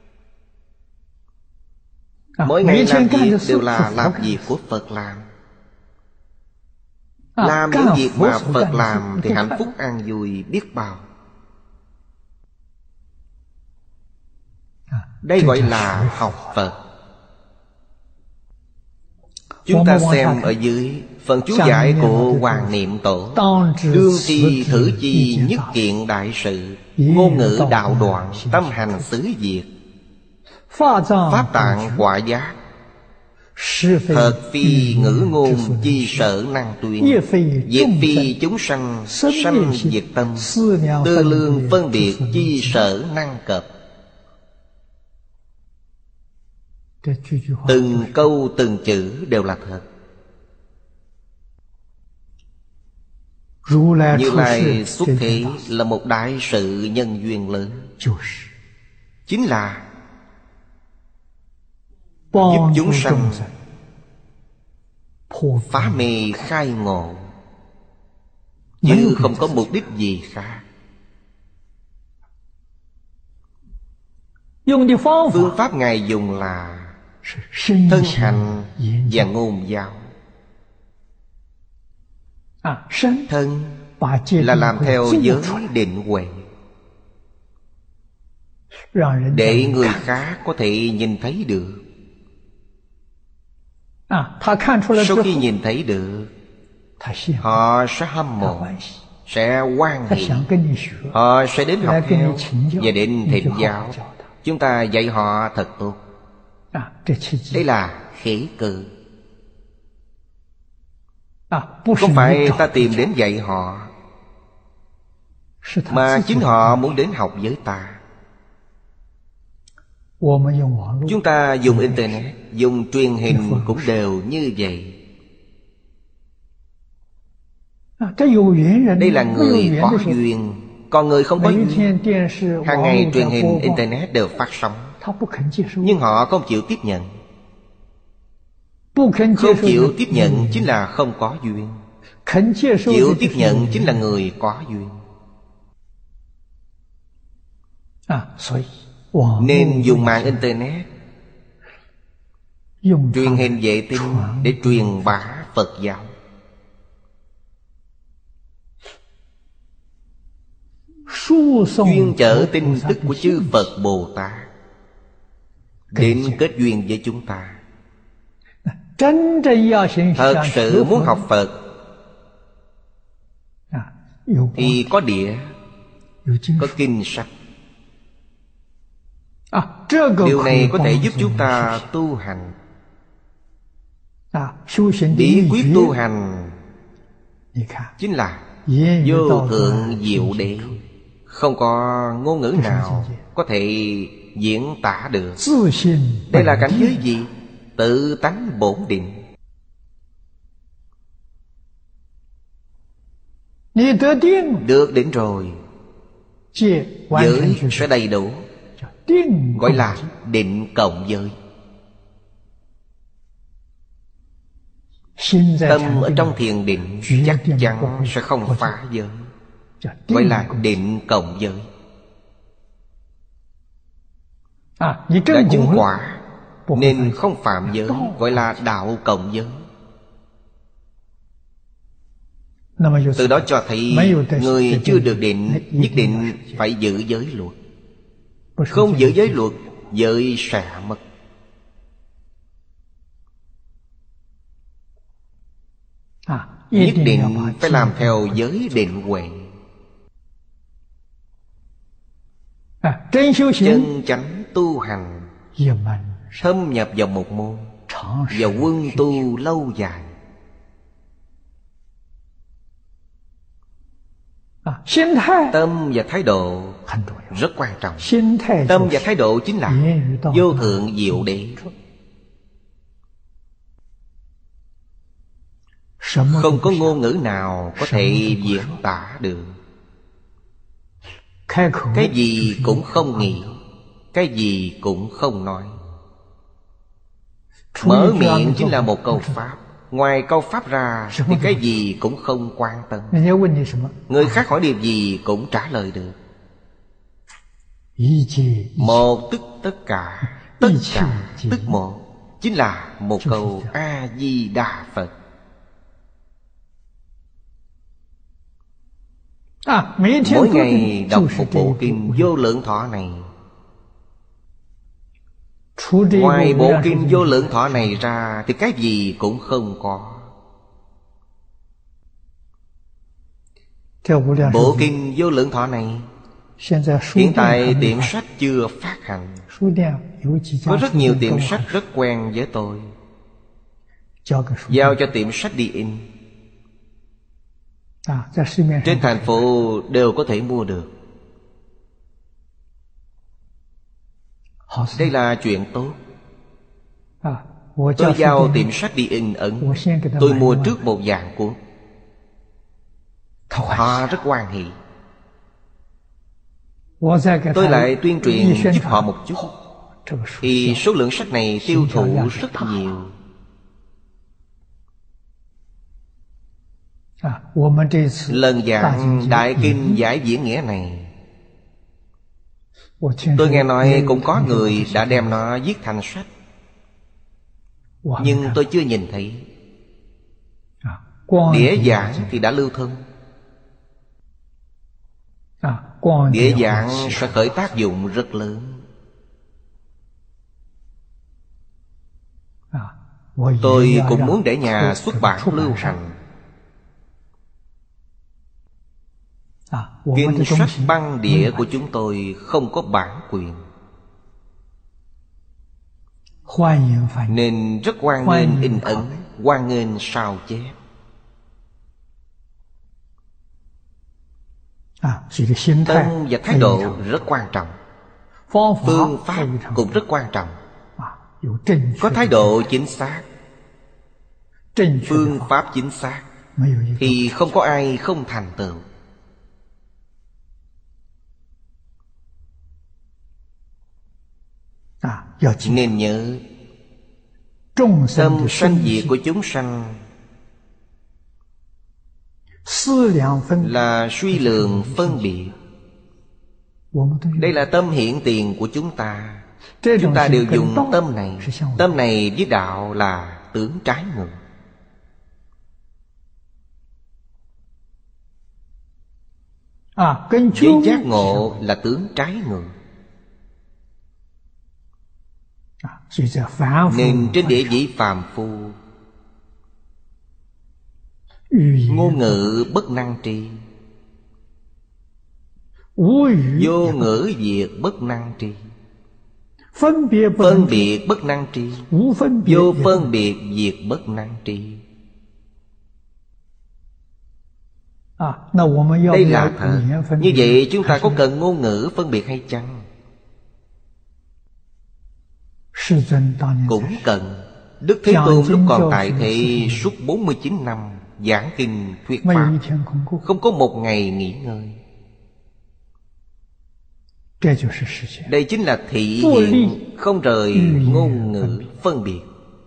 Mỗi ngày làm việc đều là làm việc của Phật làm. Làm những việc mà Phật làm thì hạnh phúc an vui biết bao. Đây gọi là học Phật. Chúng ta xem ở dưới phần chú giải của Hoàng Niệm Tổ: đương tri thử chi nhất kiện đại sự, ngôn ngữ đạo đoạn, tâm hành xứ diệt. Pháp tạng quả giác, thật phi ngữ ngôn chi sở năng tuyên. Diệt phi chúng sanh, sanh diệt tâm. Tư lương phân biệt chi sở năng cập. Từng câu từng chữ đều là thật. Như Lai xuất thế là một đại sự nhân duyên lớn, chính là giúp chúng sanh phá mê khai ngộ, chứ không có mục đích gì khác. Phương pháp Ngài dùng là thân hành và ngôn giáo. Thân là làm theo giới định huệ, để người khác có thể nhìn thấy được. Sau khi nhìn thấy được, họ sẽ hâm mộ, sẽ hoan hỷ, họ sẽ đến học theo và đến thỉnh giáo. Chúng ta dạy họ thật tốt. Đây là khế cơ. Không phải ta tìm đến dạy họ, mà chính họ muốn đến học với ta. Chúng ta dùng Internet, dùng truyền hình cũng đều như vậy. Đây là người có duyên. Còn người không có duyên, hàng ngày truyền hình Internet đều phát sóng, nhưng họ không chịu tiếp nhận. Không chịu tiếp nhận chính là không có duyên. Chịu tiếp nhận chính là người có duyên. Nên dùng mạng Internet, truyền hình vệ tinh để truyền bá Phật giáo. Chuyên chở tin tức của chư Phật Bồ Tát đến kết duyên với chúng ta. Thật sự muốn học Phật thì có địa, có kinh sách. Điều này có thể giúp chúng ta tu hành. Bí quyết tu hành chính là vô thượng diệu đế. Không có ngôn ngữ nào có thể diễn tả được. Đây là cảnh giới gì? Tự tánh bổn định. Được định rồi, giới sẽ đầy đủ, gọi là định cộng giới. Tâm ở trong thiền định chắc chắn sẽ không phá giới, gọi là định cộng giới. Đã chứng quả nên không phạm giới, gọi là đạo cộng giới. Từ đó cho thấy người chưa được định nhất định phải giữ giới luật. Không giữ giới luật, giới sẽ mất. Nhất định phải làm theo giới định huệ. Chân chánh tu hành, thâm nhập vào một môn và quân tu lâu dài. Tâm và thái độ rất quan trọng. Tâm và thái độ chính là vô thượng diệu đế. Không có ngôn ngữ nào có thể diễn tả được. Cái gì cũng không nghĩ, cái gì cũng không nói. Mở miệng chính là một câu pháp. Ngoài câu pháp ra thì cái gì cũng không quan tâm. Người khác hỏi điều gì cũng trả lời được. Một tức tất cả, tất cả tức một, chính là một câu A-di-đà Phật. Mỗi ngày đọc một bộ kinh Vô Lượng Thọ này. Ngoài bộ kinh Vô Lượng Thọ này ra thì cái gì cũng không có. Bộ kinh Vô Lượng Thọ này hiện tại tiệm sách chưa phát hành. Có rất nhiều tiệm sách rất quen với tôi, giao cho tiệm sách đi in. Trên thành phố đều có thể mua được. Đây là chuyện tốt. Tôi giao tiệm sách đi in ấn. Tôi mua trước một vạn cuốn. Họ rất hoan hỉ. Tôi lại tuyên truyền giúp họ một chút, thì số lượng sách này tiêu thụ rất nhiều. Lần giảng Đại Kinh Giải Diễn Nghĩa này, tôi nghe nói cũng có người đã đem nó viết thành sách, nhưng tôi chưa nhìn thấy. Đĩa giảng thì đã lưu thông. Đĩa giảng sẽ khởi tác dụng rất lớn. Tôi cũng muốn để nhà xuất bản lưu hành. Kinh sách băng đĩa của chúng tôi không có bản quyền, nên rất hoan nghênh in ấn, hoan nghênh sao chép. Tâm và thái độ rất quan trọng. Phương pháp cũng rất quan trọng. Có thái độ chính xác, phương pháp chính xác, thì không có ai không thành tựu. Nên nhớ tâm sanh diệt của chúng sanh là suy lượng phân biệt. Đây là tâm hiện tiền của chúng ta. Chúng ta đều dùng tâm này. Tâm này với đạo là tướng trái ngược. Với giác ngộ là tướng trái ngược. Nên trên địa vị phàm phu, ngôn ngữ bất năng tri, vô ngữ diệt bất năng tri, phân biệt bất năng tri, vô phân biệt diệt bất năng tri. Đây là thật. Như vậy chúng ta có cần ngôn ngữ phân biệt hay chăng? Cũng cần. Đức Thế Tôn lúc còn tại thế suốt bốn mươi chín năm giảng kinh thuyết pháp, không có một ngày nghỉ ngơi. Đây chính là thị hiện không rời ngôn ngữ phân biệt.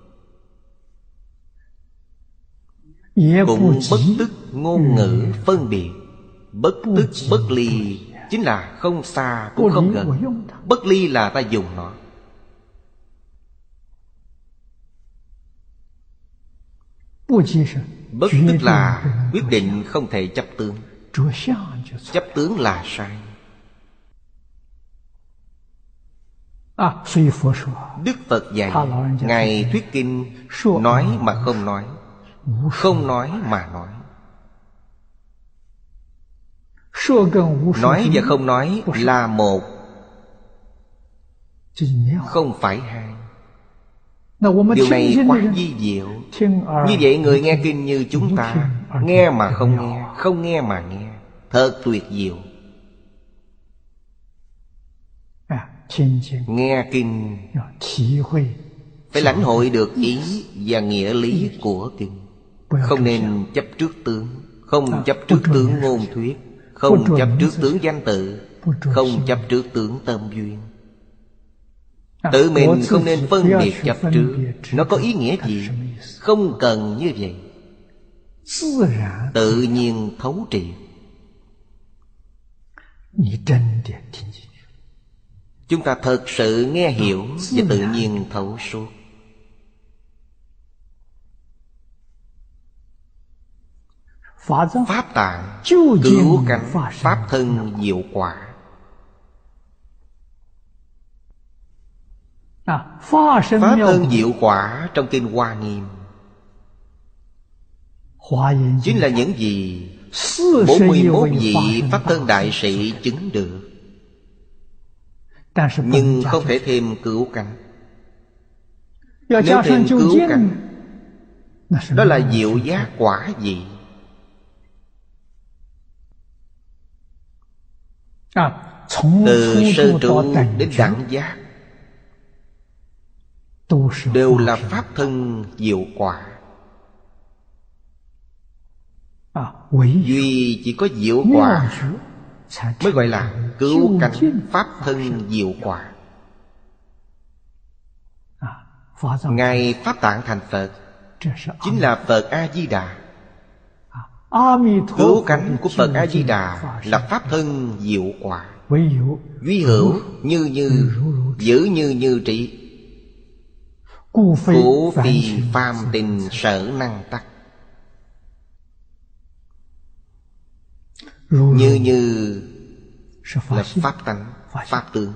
Cũng bất tức ngôn ngữ phân biệt. Bất tức bất ly chính là không xa cũng không gần. Bất ly là ta dùng nó. Bất tức là quyết định không thể chấp tướng. Chấp tướng là sai. Đức Phật dạy, Ngài thuyết kinh nói mà không nói, không nói mà nói. Nói và không nói là một, không phải hai. Điều này quá vi diệu. Như vậy người nghe kinh như chúng ta, nghe mà không nghe, không nghe mà nghe, thật tuyệt diệu. Nghe kinh phải lãnh hội được ý và nghĩa lý của kinh. Không nên chấp trước tướng. Không chấp trước tướng ngôn thuyết. Không chấp trước tướng danh tự. Không chấp trước tướng tâm duyên. Tự mình không nên phân biệt chấp trước. Nó có ý nghĩa gì? Không cần như vậy. Tự nhiên thấu triệt. Chúng ta thật sự nghe hiểu và tự nhiên thấu suốt. Pháp tạng cứu cánh pháp thân diệu quả. Pháp thân diệu quả trong kinh Hoa Nghiêm chính là những gì bốn mươi mốt vị pháp thân đại sĩ chứng được. Nhưng không thể thêm cứu cánh. Nếu thêm cứu cánh, đó là diệu giác quả gì? Từ sơ trụ đến đẳng giác đều là pháp thân diệu quả. Duy chỉ có diệu quả mới gọi là cứu cánh pháp thân diệu quả. Ngài Pháp Tạng thành Phật chính là Phật A-di-đà. Cứu cánh của Phật A-di-đà là pháp thân diệu quả. Duy hữu như như, giữ như như trị. Cụ phì phàm tình sở năng tắc. Như như là pháp tánh, pháp tướng.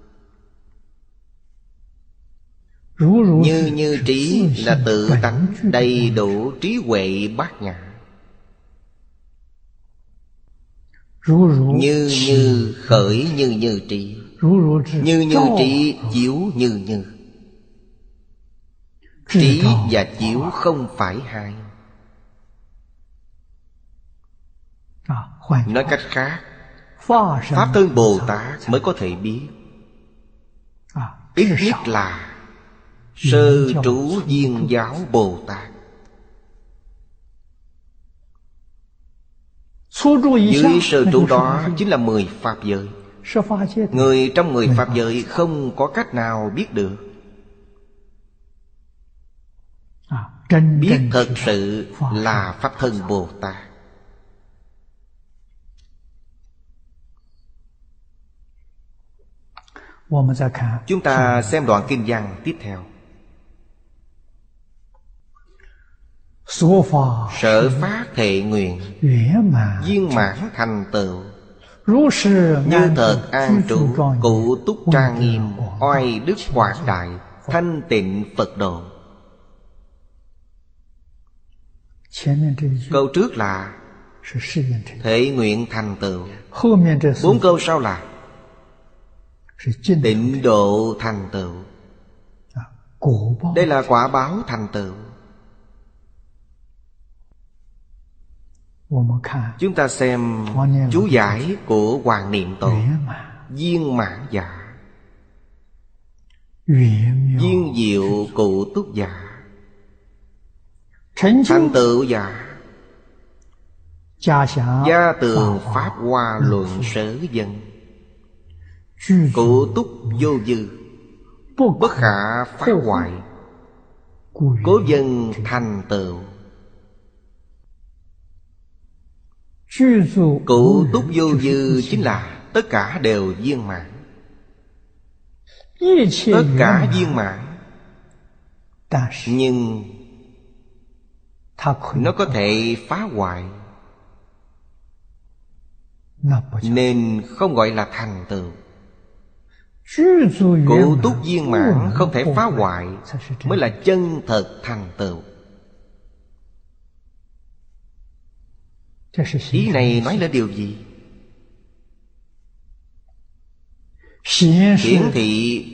Như như trí là tự tánh đầy đủ trí huệ bát nhã. Như như khởi như như trí. Như như trí chiếu như như. Trí và chiếu không phải hai. Nói cách khác, Pháp thân Bồ Tát mới có thể biết. Ít nhất là sơ trú viên giáo Bồ Tát. Dưới sơ trụ đó chính là mười pháp giới. Người trong mười pháp giới không có cách nào biết được. Biết thật sự là Pháp Thân Bồ Tát. Chúng ta xem đoạn kinh văn tiếp theo. Sở phát thệ nguyện, viên mãn thành tựu, như thật an trụ, cụ túc trang nghiêm, oai đức quảng đại, thanh tịnh Phật độ. Câu trước là thệ nguyện thành tựu, bốn câu sau là tịnh độ thành tựu. Đây là quả báo thành tựu. Chúng ta xem chú giải của Hoàng Niệm Tổ. Viên mãn giả, viên diệu cụ túc giả, thành tựu giả, gia tường pháp hoa luận sở dân, cụ túc vô dư, bất khả phá hoại, cố dân thành tựu. Cụ túc vô dư chính là tất cả đều viên mãn. Tất cả viên mãn, nhưng nó có thể phá hoại, nên không gọi là thành tựu. Cụ túc viên mãn không thể phá hoại mới là chân thật thành tựu. Ý này nói là điều gì? Hiển thị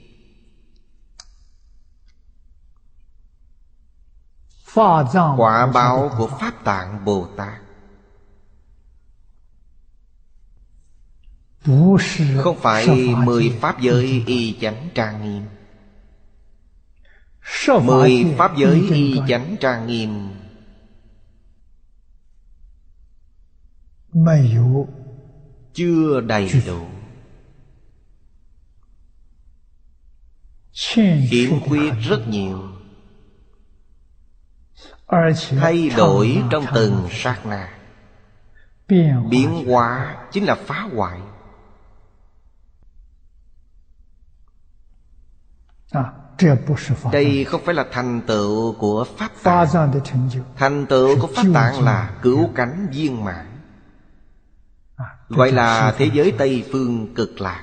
quả báo của Pháp Tạng Bồ Tát. Không phải mười pháp giới y chánh trang nghiêm. Mười pháp giới y chánh trang nghiêm chưa đầy đủ, khiếm khuyết rất nhiều, thay đổi trong từng sát na. Biến hóa chính là phá hoại. Đây không phải là thành tựu của Pháp Tạng. Thành tựu của Pháp Tạng là cứu cánh viên mãn, gọi là thế giới Tây Phương Cực Lạc.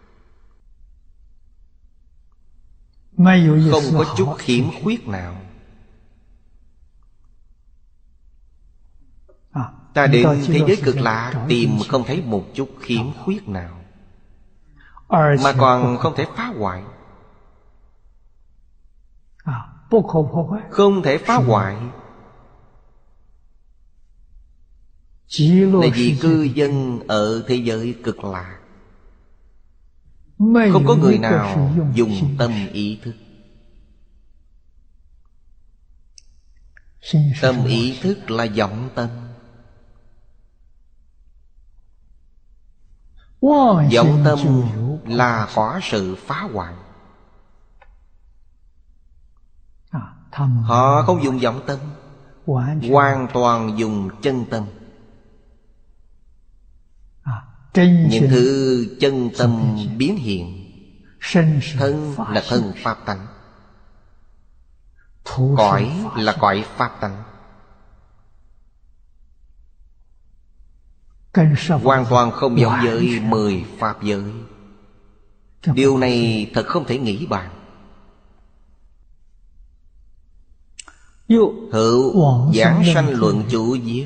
Không có chút khiếm khuyết nào. Ta đến thế giới Cực Lạc tìm không thấy một chút khiếm khuyết nào, mà còn không thể phá hoại. Không thể phá hoại là vì cư dân ở thế giới Cực Lạc không có người nào dùng tâm ý thức. Tâm ý thức là vọng tâm. Vọng tâm là có sự phá hoại. Họ không dùng vọng tâm, hoàn toàn dùng chân tâm. Những thứ chân tâm biến hiện. Thân là thân pháp tánh, cõi là cõi pháp tánh, hoàn toàn không giống với mười pháp giới. Điều này thật không thể nghĩ bàn. Hữu Giảng Sanh Luận Chủ viết: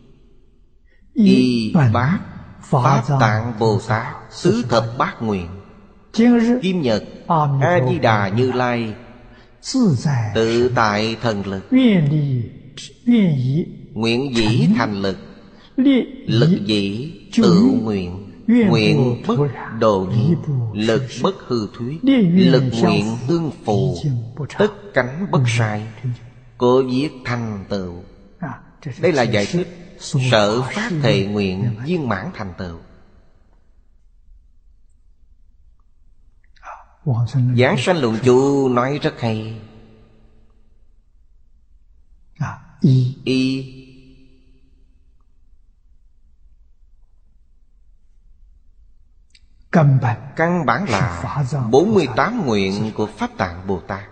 Y bát Pháp Tạng Bồ Tát tứ thập bát nguyện, Kim Nhật A Di Đà Như Lai tự tại thần lực, nguyện dĩ thành lực, lực dĩ tự nguyện, nguyện bất độ nhiếp, lực bất hư thuyết, lực nguyện tương phù, tất cánh bất sai, cố viết thành tựu. Đây là giải thích Sở phát thệ nguyện viên mãn thành tựu. Giảng sanh luận chú nói rất hay. Y, y căn bản là bốn mươi tám nguyện của Pháp Tạng Bồ Tát.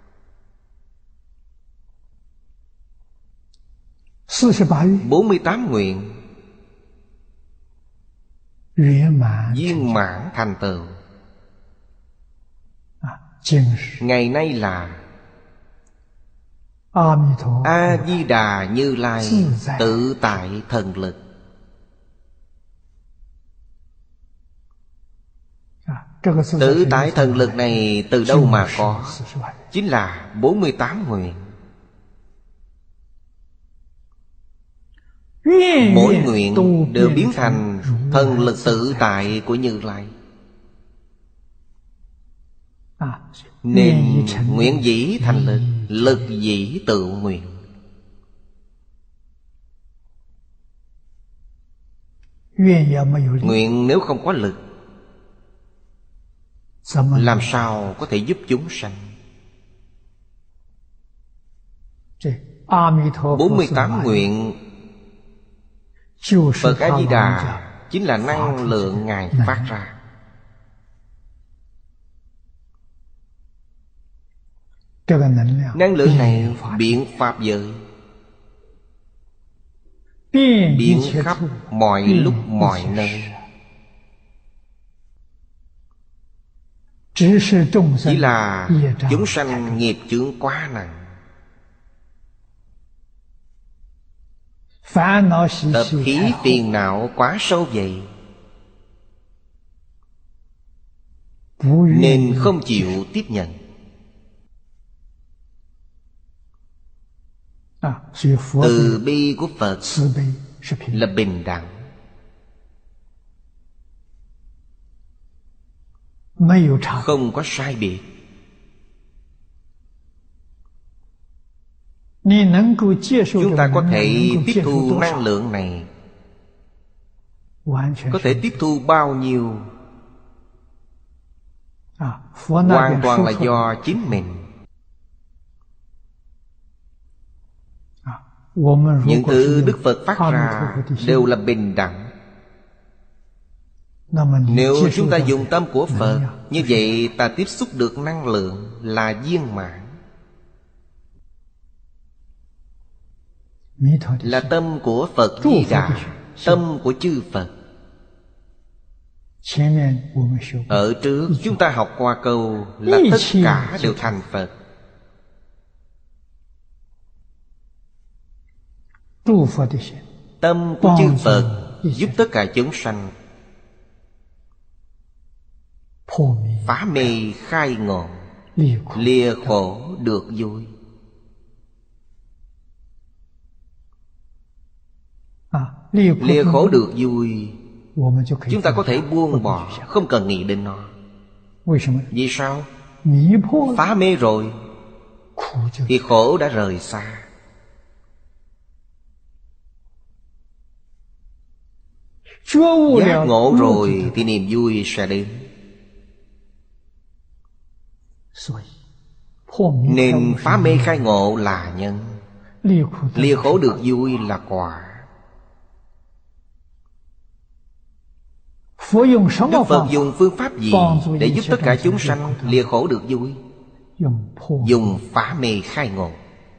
bốn mươi tám nguyện viên mãn thành tựu. Ngày nay là A Di Đà Như Lai tự tại thần lực. Tự tại thần lực này từ đâu mà có? Chính là bốn mươi tám nguyện. Mỗi nguyện đều biến thành thần lực tự tại của Như Lai. Nên nguyện dĩ thành lực, lực dĩ tự nguyện. Nguyện nếu không có lực, làm sao có thể giúp chúng sanh? bốn mươi tám nguyện Phật A-di-đà chính là năng lượng Ngài phát ra. Năng lượng này biện pháp giới, biến khắp mọi lúc mọi nơi. Chỉ là chúng sanh nghiệp chướng quá nặng, tập khí phiền não quá sâu vậy, nên không chịu tiếp nhận. Từ bi của Phật là bình đẳng, không có sai biệt. Chúng ta có thể tiếp thu năng lượng này, có thể tiếp thu bao nhiêu, hoàn toàn là do chính mình. Những thứ Đức Phật phát ra đều là bình đẳng. Nếu chúng ta dùng tâm của Phật, như vậy ta tiếp xúc được năng lượng là viên mãn. Là tâm của Phật Di Đà, tâm của chư Phật. Ở trước chúng ta học qua câu là tất cả đều thành Phật. Tâm của chư Phật giúp tất cả chúng sanh phá mê khai ngộ, lìa khổ được vui. Lìa khổ được vui, chúng ta có thể buông bỏ, không cần nghĩ đến nó. Vì sao? Phá mê rồi thì khổ đã rời xa. Giác ngộ rồi thì niềm vui sẽ đến. Nên phá mê khai ngộ là nhân, lìa khổ được vui là quả. Đức Phật dùng phương pháp gì để giúp tất cả chúng sanh lìa khổ được vui? Dùng phá mê khai ngộ.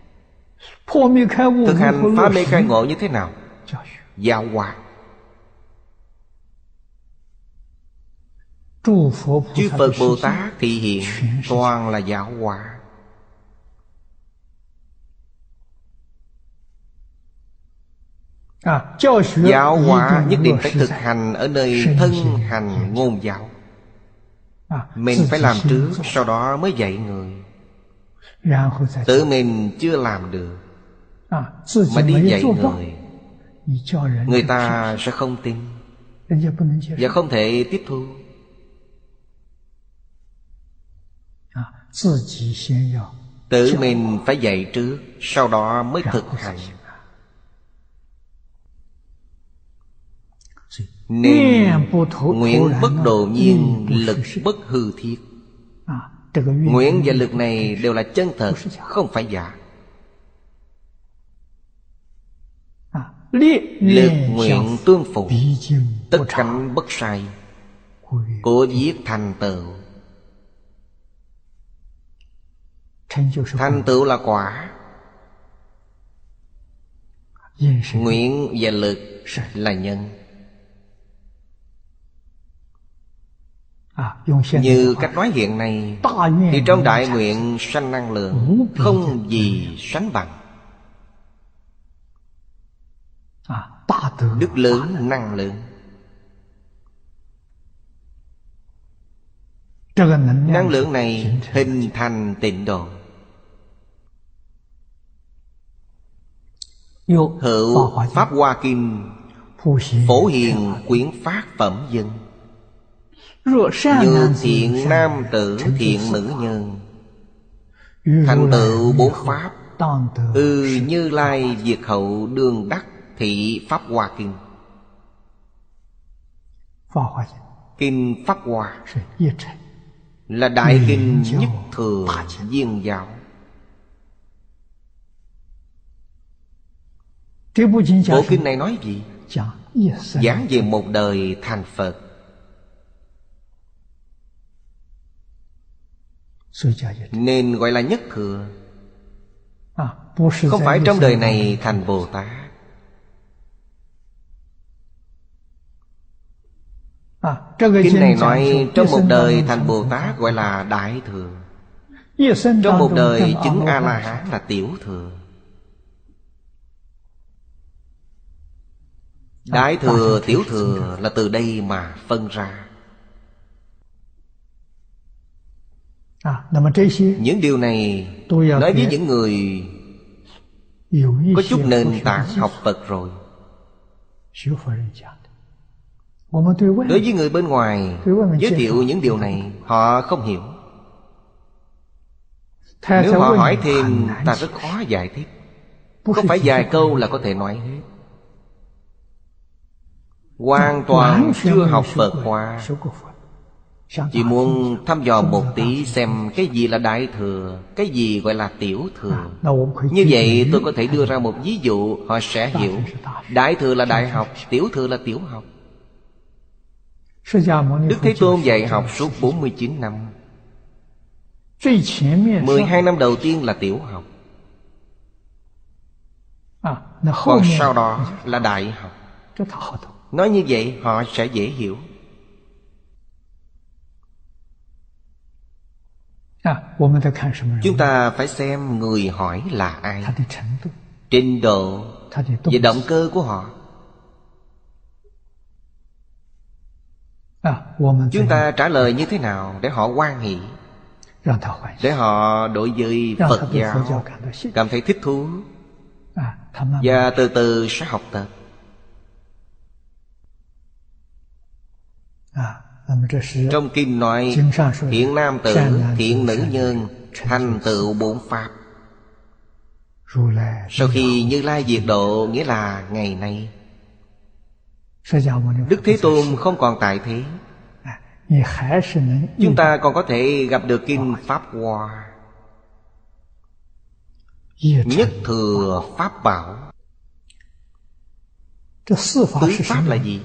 Thực hành phá mê khai ngộ như thế nào? Giáo hóa. Chư Phật Bồ Tát thị hiện toàn là giáo hóa. Giáo hóa nhất định phải thực hành ở nơi thân hành ngôn giáo. Mình phải làm trước, sau đó mới dạy người. Tự mình chưa làm được mà đi dạy người, người ta sẽ không tin và không thể tiếp thu. Tự mình phải dạy trước, sau đó mới thực hành. Nên nguyện bất độ nhiên, lực bất hư thiết. Nguyện và lực này đều là chân thật, không phải giả. Lực nguyện tương phụ, tất cảnh bất sai, của viết thành tựu. Thành tựu là quả, nguyện và lực là nhân. Như cách nói hiện nay, thì trong đại nguyện sanh năng lượng, không gì sánh bằng. Đức lớn năng lượng. Năng lượng này hình thành tịnh độ. Hữu Pháp Hoa Kim phổ hiền quyển phát phẩm dân. Như thiện nam tử thiện nữ nhân, thành tựu bốn pháp, ư Như Lai diệt hậu đương đắc thị Pháp Hoa Kinh. Kinh Pháp Hoa là đại kinh nhất thừa viên giáo. Bộ kinh này nói gì? Giảng về một đời thành Phật. Nên gọi là nhất thừa. Không phải trong đời này thành Bồ Tát. Kinh này nói trong một đời thành Bồ Tát gọi là đại thừa, trong một đời chứng A-la-hán là tiểu thừa. Đại thừa, tiểu thừa là từ đây mà phân ra. Những điều này nói với những người có chút nền tảng học Phật rồi. Đối với người bên ngoài giới thiệu những điều này, họ không hiểu. Nếu họ hỏi thêm, ta rất khó giải thích. Không phải vài câu là có thể nói hết. Hoàn toàn chưa học Phật Hoa, chỉ muốn thăm dò một tí xem cái gì là đại thừa, cái gì gọi là tiểu thừa. Như vậy tôi có thể đưa ra một ví dụ, họ sẽ hiểu. Đại thừa là đại học, tiểu thừa là tiểu học. Đức Thế Tôn dạy học suốt bốn mươi chín năm. mười hai năm đầu tiên là tiểu học, còn sau đó là đại học. Nói như vậy họ sẽ dễ hiểu. Chúng ta phải xem người hỏi là ai, trình độ và động cơ của họ. Chúng ta trả lời như thế nào để họ hoan hỷ, để họ đối với Phật giáo cảm thấy thích thú, và từ từ sẽ học tập. Trong kinh nói thiện nam tử, thiện nữ nhân, thành tựu bốn pháp. Sau khi Như Lai diệt độ, nghĩa là ngày nay Đức Thế Tôn không còn tại thế, chúng ta còn có thể gặp được kinh Pháp Hoa. Nhất thừa Pháp bảo. Tứ Pháp là gì?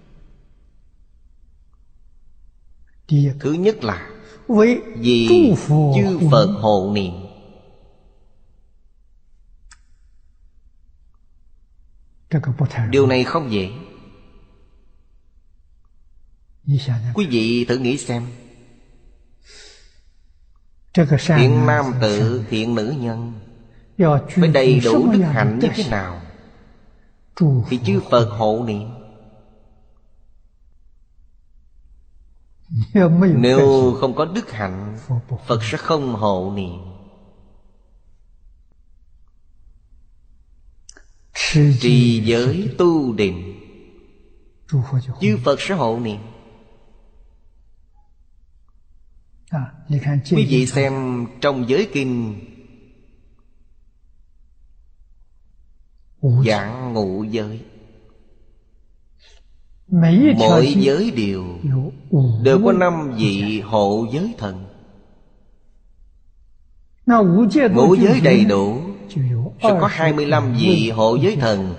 Thứ nhất là vì chư Phật hộ niệm. Điều này không dễ. Quý vị thử nghĩ xem, thiện nam tử, thiện nữ nhân phải đầy đủ đức hạnh như thế nào thì chư Phật hộ niệm? Nếu không có đức hạnh, Phật sẽ không hộ niệm. Trì giới tu định, chư Phật sẽ hộ niệm. Quý vị xem trong giới kinh giảng ngũ giới, Mỗi giới đều Đều có năm vị hộ giới thần. Ngũ giới đầy đủ sẽ có hai mươi lăm vị hộ giới thần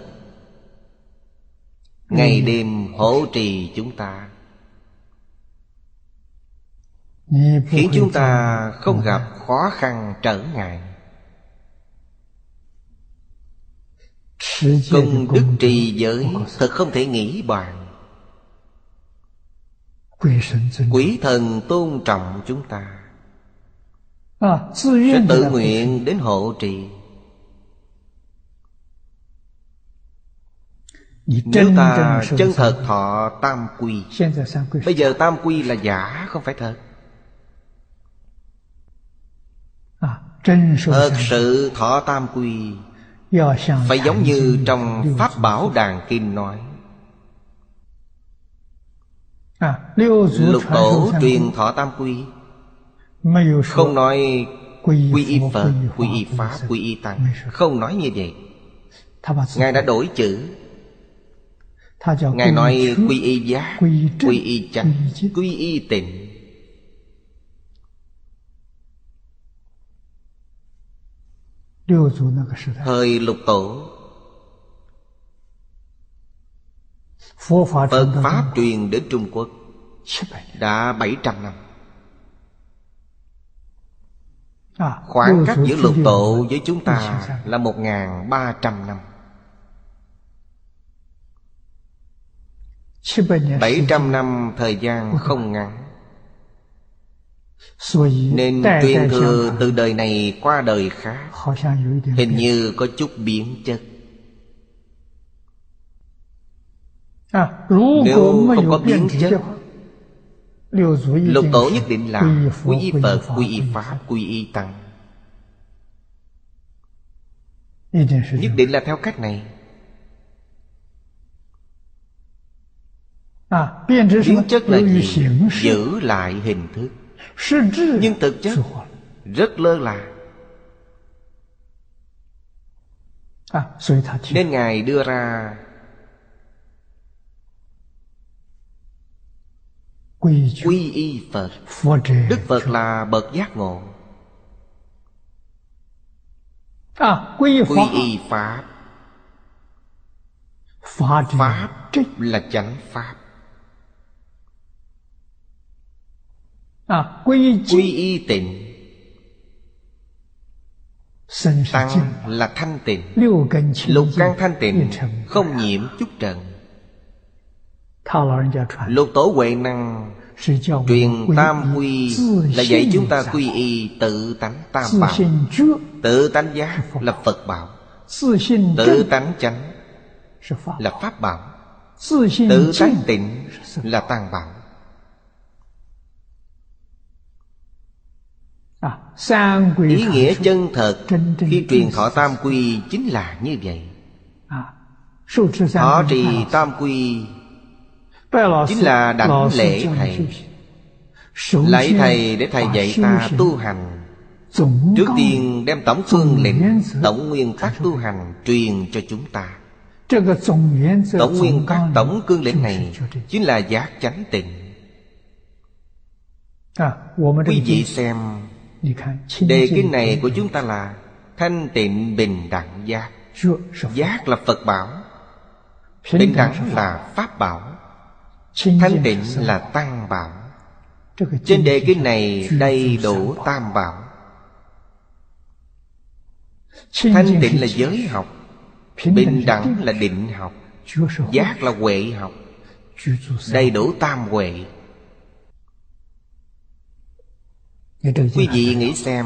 ngày đêm hộ trì chúng ta, khiến chúng ta không gặp khó khăn trở ngại. Công đức trì giới thật không thể nghĩ bàn. Quỷ thần tôn trọng chúng ta, sẽ tự nguyện đến hộ trì. Nếu ta chân thật thọ tam quy, bây giờ tam quy là giả không phải thật. Thật sự thọ tam quy phải giống như trong Pháp Bảo Đàn Kinh nói. Lục tổ truyền thọ tam quy, không nói quy y Phật, quy y Pháp, quy y Tăng, không nói như vậy. Ngài đã đổi chữ. Ngài nói quy y giác, quy y chánh, quy y tịnh. Thời lục tổ, Phật Pháp truyền đến Trung Quốc đã bảy trăm năm. Khoảng cách giữa lục tổ với chúng ta là một nghìn ba trăm năm. Bảy trăm năm thời gian không ngắn, nên truyền thừa từ đời này qua đời khác hình như có chút biến chất. Nếu không có biến chất, lục tổ nhất định là quy y Phật, quy y Pháp, quy y Tăng. Nhất định là theo cách này. Biến chất là gì? Giữ lại hình thức, nhưng thực chất rất lơ là. Nên Ngài đưa ra quy y Phật. Đức Phật là bậc giác ngộ. Quy y Pháp. Pháp là chánh Pháp. Quy y tịnh. Tăng là thanh tịnh. Lục căn thanh tịnh, không nhiễm chút trần. Lục tổ Huệ Năng truyền tam quy là dạy chúng ta quy y tự tánh tam bảo. Tự tánh giác là Phật bảo, tự tánh chánh là Pháp bảo, tự tánh tịnh là Tăng bảo. Ý nghĩa chân thật khi truyền thọ tam quy chính là như vậy. Thọ trì tam quy chính là đảnh lễ Thầy. Lạy Thầy để Thầy dạy ta tu hành. Trước tiên đem tổng phương lĩnh, tổng nguyên tắc tu hành truyền cho chúng ta. Tổng nguyên tắc, tổng cương lĩnh này chính là giác chánh tịnh. Quý vị xem, đề kinh này của chúng ta là thanh tịnh bình đẳng giác. Giác là Phật bảo, bình đẳng là Pháp bảo, thanh tịnh là Tăng bảo. Trên đề kinh này đầy đủ tam bảo. Thanh tịnh là giới học, bình đẳng là định học, giác là huệ học, đầy đủ tam huệ. Quý vị nghĩ xem,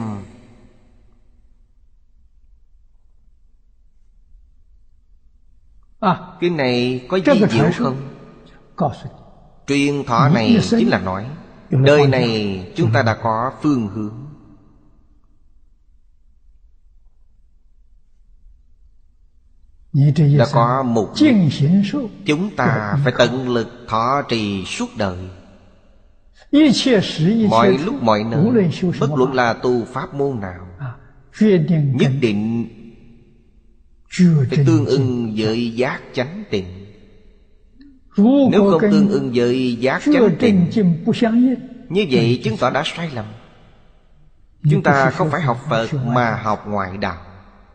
cái này có gì diệu không? Truyền thọ này chính là nói đời này chúng ta đã có phương hướng. Đã có mục đích. Chúng ta phải tận lực thọ trì suốt đời. Mọi lúc mọi nơi, bất luận là tu pháp môn nào, nhất định phải tương ưng với giác chánh tịnh. Nếu không tương ưng với giác chánh định, như vậy chứng tỏ đã sai lầm. Chúng ta không phải học Phật mà học ngoại đạo.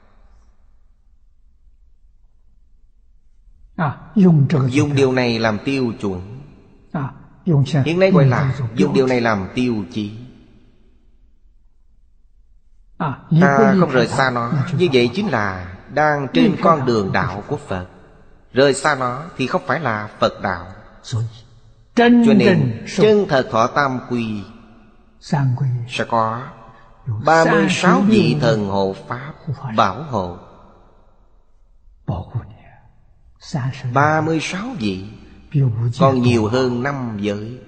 Dùng điều này làm tiêu chuẩn. Hiện nay gọi là dùng điều này làm tiêu chí. Ta không rời xa nó, như vậy chính là đang trên con đường đạo của Phật. Rời xa nó thì không phải là Phật đạo. Cho nên chân thật thọ tam quy sẽ có ba mươi sáu vị thần hộ Pháp bảo hộ. Ba mươi sáu vị, còn nhiều hơn năm giới.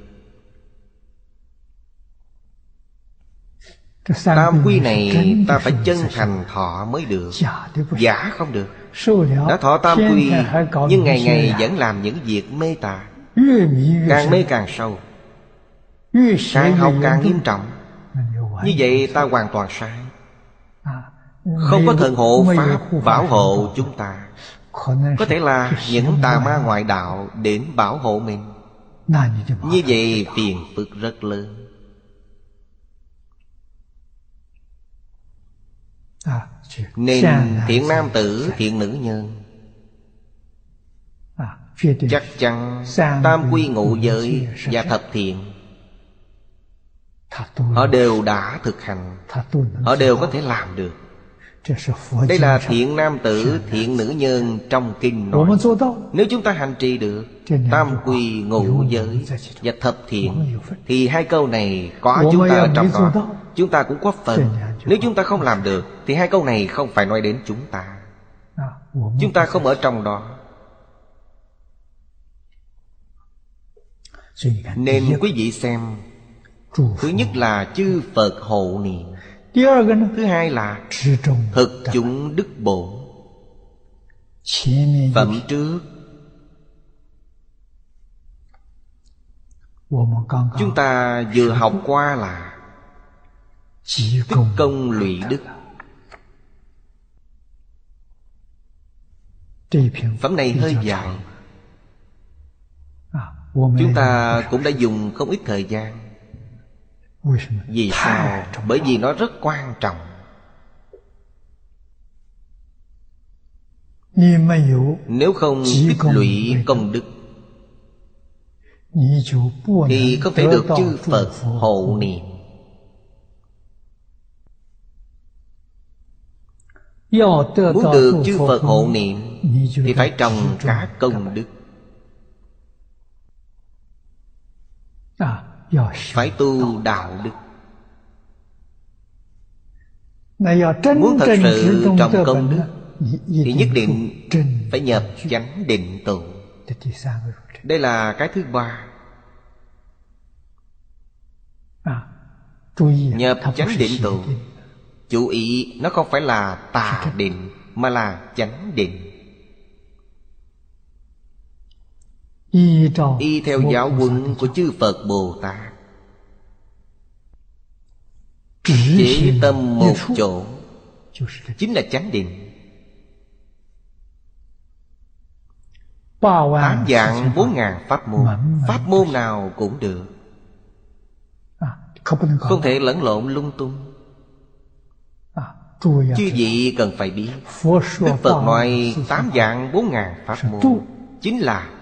Tam quy này ta phải chân thành thọ mới được, giả không được. Đã thọ tam quy nhưng ngày ngày vẫn làm những việc mê tà, càng mê càng sâu, càng học càng nghiêm trọng. Như vậy ta hoàn toàn sai. Không có thần hộ Pháp bảo hộ chúng ta. Có thể là những tà ma ngoại đạo đến bảo hộ mình. Như vậy phiền phức rất lớn. Nên thiện nam tử, thiện nữ nhân chắc chắn tam quy ngũ giới và thập thiện họ đều đã thực hành, họ đều có thể làm được. Đây là thiện nam tử, thiện nữ nhân trong kinh nói. Nếu chúng ta hành trì được tam quy ngũ giới và thập thiện thì hai câu này có chúng ta ở trong đó, chúng ta cũng có phần. Nếu chúng ta không làm được thì hai câu này không phải nói đến chúng ta. Chúng ta không ở trong đó. Nên quý vị xem, thứ nhất là chư Phật hộ niệm, thứ hai là thực chúng đức bổn. Phẩm trước chúng ta vừa học qua là tích công lụy đức. Phẩm này hơi dài, chúng ta cũng đã dùng không ít thời gian. Vì sao? Bởi vì nó rất quan trọng. Nếu không tích lũy công đức thì không thể được chư Phật hộ niệm. Muốn được chư Phật hộ niệm thì phải trồng cả công đức, phải tu đạo đức. Muốn thật sự trồng công đức thì nhất định phải nhập chánh định tụ. Đây là cái thứ ba. Nhập chánh định tụ, chú ý nó không phải là tà định mà là chánh định. Y theo giáo huấn của chư Phật Bồ Tát, chỉ tâm một chỗ chính là chánh định. Tám vạn bốn ngàn pháp môn, pháp môn nào cũng được, không thể lẫn lộn lung tung. Chư vị cần phải biết, Đức Phật nói tám vạn bốn ngàn pháp môn chính là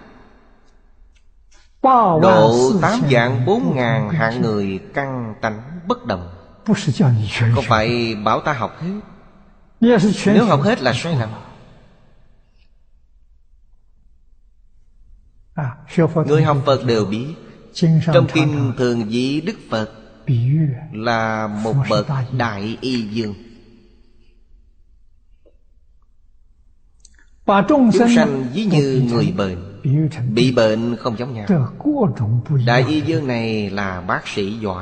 độ tám vạn bốn ngàn hạng người căn tánh bất đồng. Không phải bảo ta học hết. Nếu học hết là sai lầm. Người học Phật đều biết, trong kinh thường ví Đức Phật là một bậc đại y dương. Chúng sanh ví như người bệnh, bị bệnh không giống nhau. Đại y dương này là bác sĩ giỏi,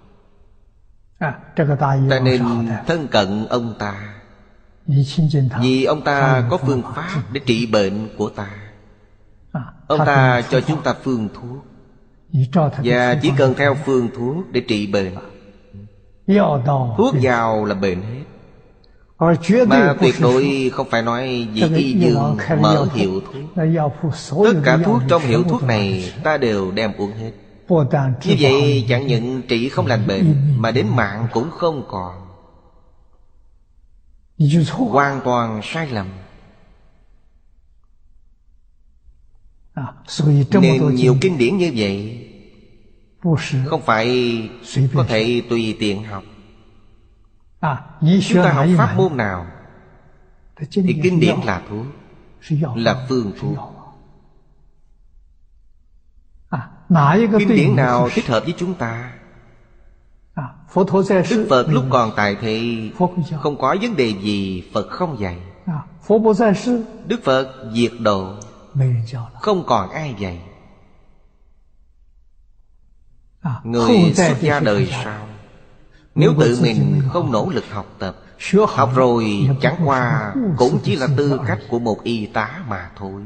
ta nên thân cận ông ta, vì ông ta có phương pháp để trị bệnh của ta. Ông ta cho chúng ta phương thuốc, và chỉ cần theo phương thuốc để trị bệnh. Thuốc vào là bệnh hết, Mà tuyệt đối không phải nói vì y dương mở hiệu thuốc. Tất cả thuốc trong hiệu thuốc này ta đều đem uống hết. Như vậy chẳng những trị không lành bệnh, mà đến mạng cũng không còn. Hoàn toàn sai lầm. Nên nhiều kinh điển như vậy không phải có thể tùy tiện học. Chúng ta học pháp môn nào thì kinh điển là thuốc, là phương thuốc. Kinh điển nào thích hợp với chúng ta? Đức Phật lúc còn tại thế không có vấn đề gì Phật không dạy. Đức Phật diệt độ, không còn ai dạy. Người xuất gia đời sau, nếu tự mình không nỗ lực học tập, học rồi chẳng qua cũng chỉ là tư cách của một y tá mà thôi.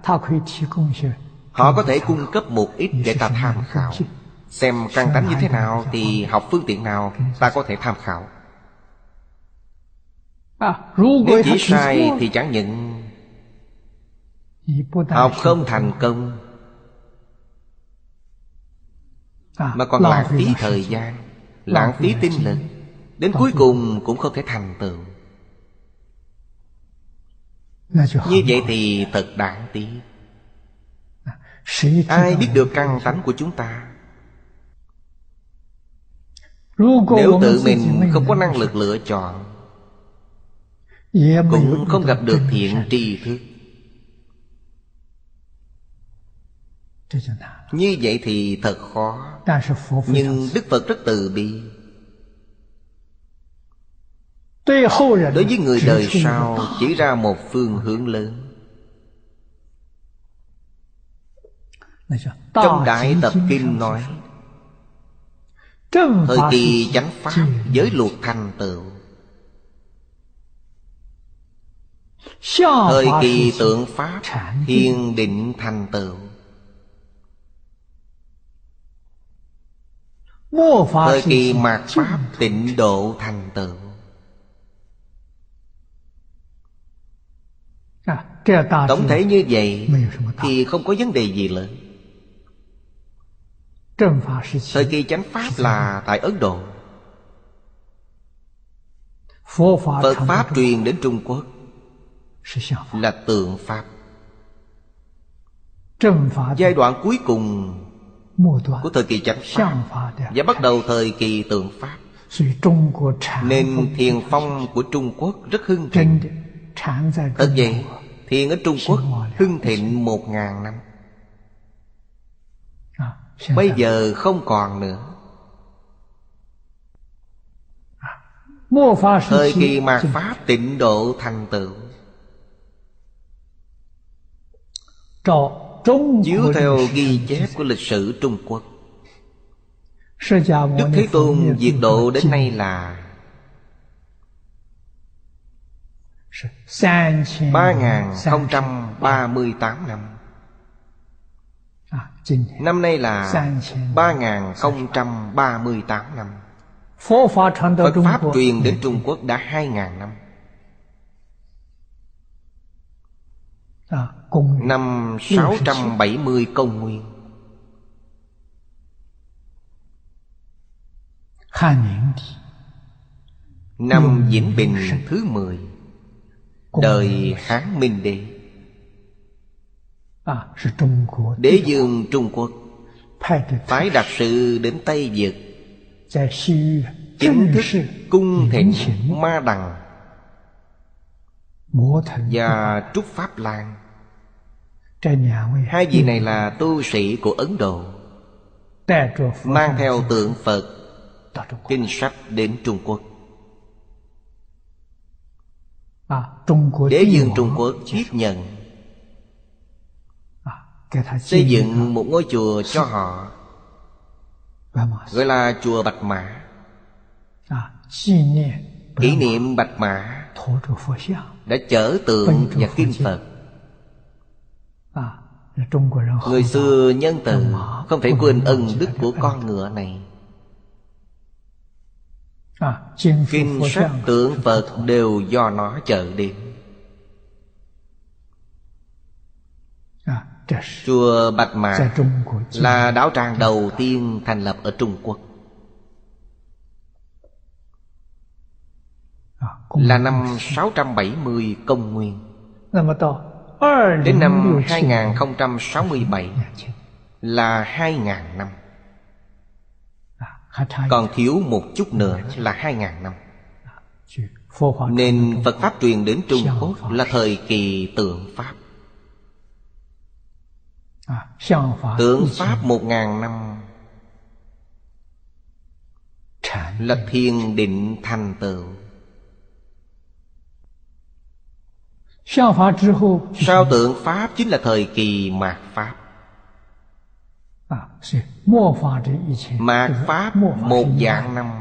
Họ có thể cung cấp một ít để ta tham khảo, xem căn tánh như thế nào thì học phương tiện nào ta có thể tham khảo. Nếu chỉ sai thì chẳng những học không thành công, mà còn lãng phí thời gian, lãng phí tinh lực, đến cuối cùng cũng không thể thành tựu. Như vậy thì thật đáng tiếc. Ai biết được căn tánh của chúng ta? Nếu tự mình không có năng lực lựa chọn, cũng không gặp được thiện tri thức, như vậy thì thật khó. Nhưng Đức Phật rất từ bi. Đối với người đời sau chỉ ra một phương hướng lớn. Trong Đại Tập Kinh nói, thời kỳ chánh pháp giới luật thành tựu, thời kỳ tượng pháp thiền định thành tựu, thời kỳ mạt pháp tịnh độ thành tựu. Tổng thể như vậy thì không có vấn đề gì lớn. Thời kỳ chánh pháp là tại Ấn Độ. Phật pháp truyền đến Trung Quốc là tượng pháp. Giai đoạn cuối cùng của thời kỳ chánh pháp và bắt đầu thời kỳ tượng pháp, nên thiền phong của Trung Quốc rất hưng thịnh. Thật vậy, thiền ở Trung Quốc hưng thịnh một ngàn năm. Bây giờ không còn nữa. Thời kỳ mạt pháp tịnh độ thành tựu, chiếu theo ghi chép của lịch sử Trung Quốc, Đức Thế Tôn diệt độ đến nay là ba nghìn không trăm ba mươi tám năm. Năm nay là ba nghìn không trăm ba mươi tám năm. Phật Pháp truyền đến Trung Quốc đã hai nghìn năm. Năm sáu trăm bảy mươi công nguyên, năm Vĩnh Bình thứ mười, đời Hán Minh Đế. Đế dương Trung Quốc phái đặc sự đến Tây Việt, chính thức cung thỉnh Ma Đằng và Trúc Pháp Lan. Hai vị này là tu sĩ của Ấn Độ, mang theo tượng Phật, kinh sách đến Trung Quốc. Đế dương Trung Quốc tiếp nhận, xây dựng một ngôi chùa cho họ, gọi là chùa Bạch Mã, kỷ niệm Bạch Mã đã chở tượng và kinh Phật. Người xưa nhân từ, không thể quên ân đức của con ngựa này. Kinh sách tượng Phật đều do nó chở đến. Chùa Bạch Mã là đạo tràng đầu tiên thành lập ở Trung Quốc, là năm sáu trăm bảy mươi công nguyên. Đến năm hai nghìn không trăm sáu mươi bảy là hai nghìn năm, còn thiếu một chút nữa là hai nghìn năm. Nên Phật Pháp truyền đến Trung Quốc là thời kỳ tượng Pháp. Tượng Pháp một ngàn năm là thiền định thành tựu. Sau tượng Pháp chính là thời kỳ mạt Pháp. Mạt Pháp một vạn năm,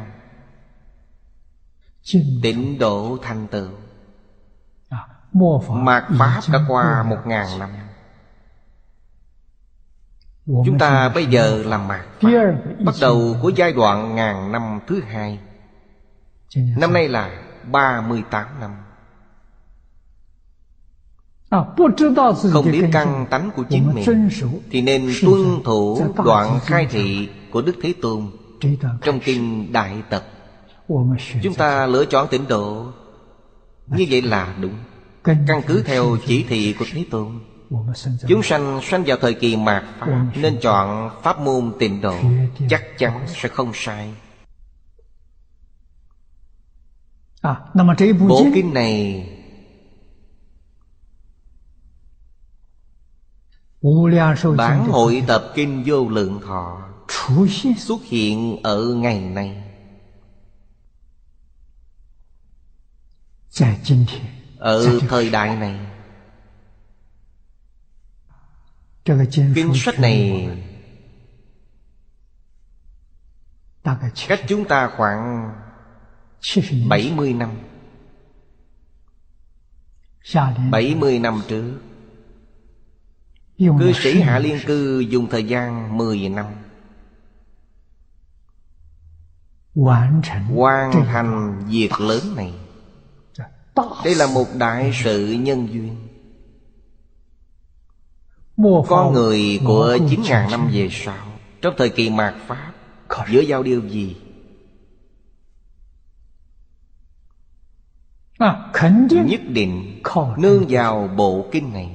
tịnh độ thành tựu. Mạt Pháp đã qua một ngàn năm. Chúng ta bây giờ là mạt Pháp, bắt đầu của giai đoạn ngàn năm thứ hai. Năm nay là ba mươi tám năm. Không biết căn tánh của chính mình thì nên tuân thủ đoạn khai thị của Đức Thế Tôn trong Kinh Đại Tập. Chúng ta lựa chọn tịnh độ, như vậy là đúng. Căn cứ theo chỉ thị của Thế Tôn, chúng sanh sanh vào thời kỳ mạt Pháp nên chọn pháp môn tịnh độ, chắc chắn sẽ không sai. Bộ kinh này Bản hội tập Kinh Vô Lượng Thọ xuất hiện ở ngày nay. Ở thời đại này, kinh sách này cách chúng ta khoảng bảy mươi năm. Bảy mươi năm trước, cư sĩ Hạ Liên Cư dùng thời gian mười năm hoàn thành việc lớn này. Đây là một đại sự nhân duyên. Con người của chín ngàn năm về sau, trong thời kỳ mạt Pháp, giữa giao điều gì? Nhất định nương vào bộ kinh này.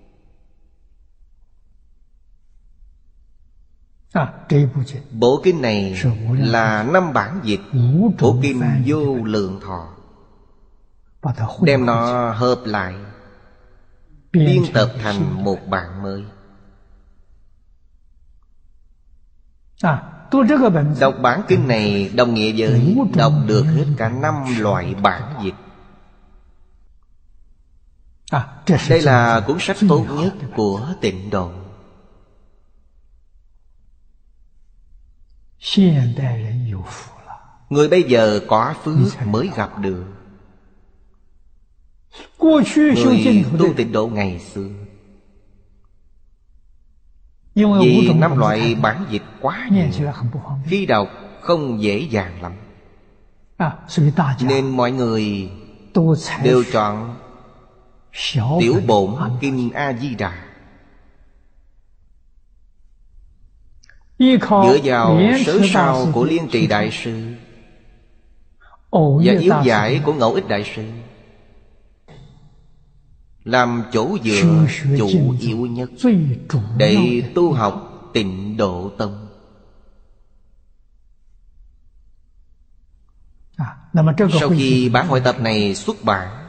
Bộ kinh này là năm bản dịch của Kinh Vô Lượng Thọ, đem nó hợp lại, biên tập thành một bản mới. Đọc bản kinh này đồng nghĩa với đọc được hết cả năm loại bản dịch. Đây là cuốn sách tốt nhất của tịnh độ. Người bây giờ có phước mới gặp được. Người tu tịnh độ ngày xưa, vì năm loại bản dịch quá nhiều, khi đọc không dễ dàng lắm, nên mọi người đều chọn tiểu bổn Kinh A Di Đà. Dựa vào sớ sao của Liên Trì Đại Sư và yếu giải của Ngẫu Ích Đại Sư làm chỗ dựa chủ yếu nhất để tu học Tịnh Độ Tông. Sau khi bản hội tập này xuất bản,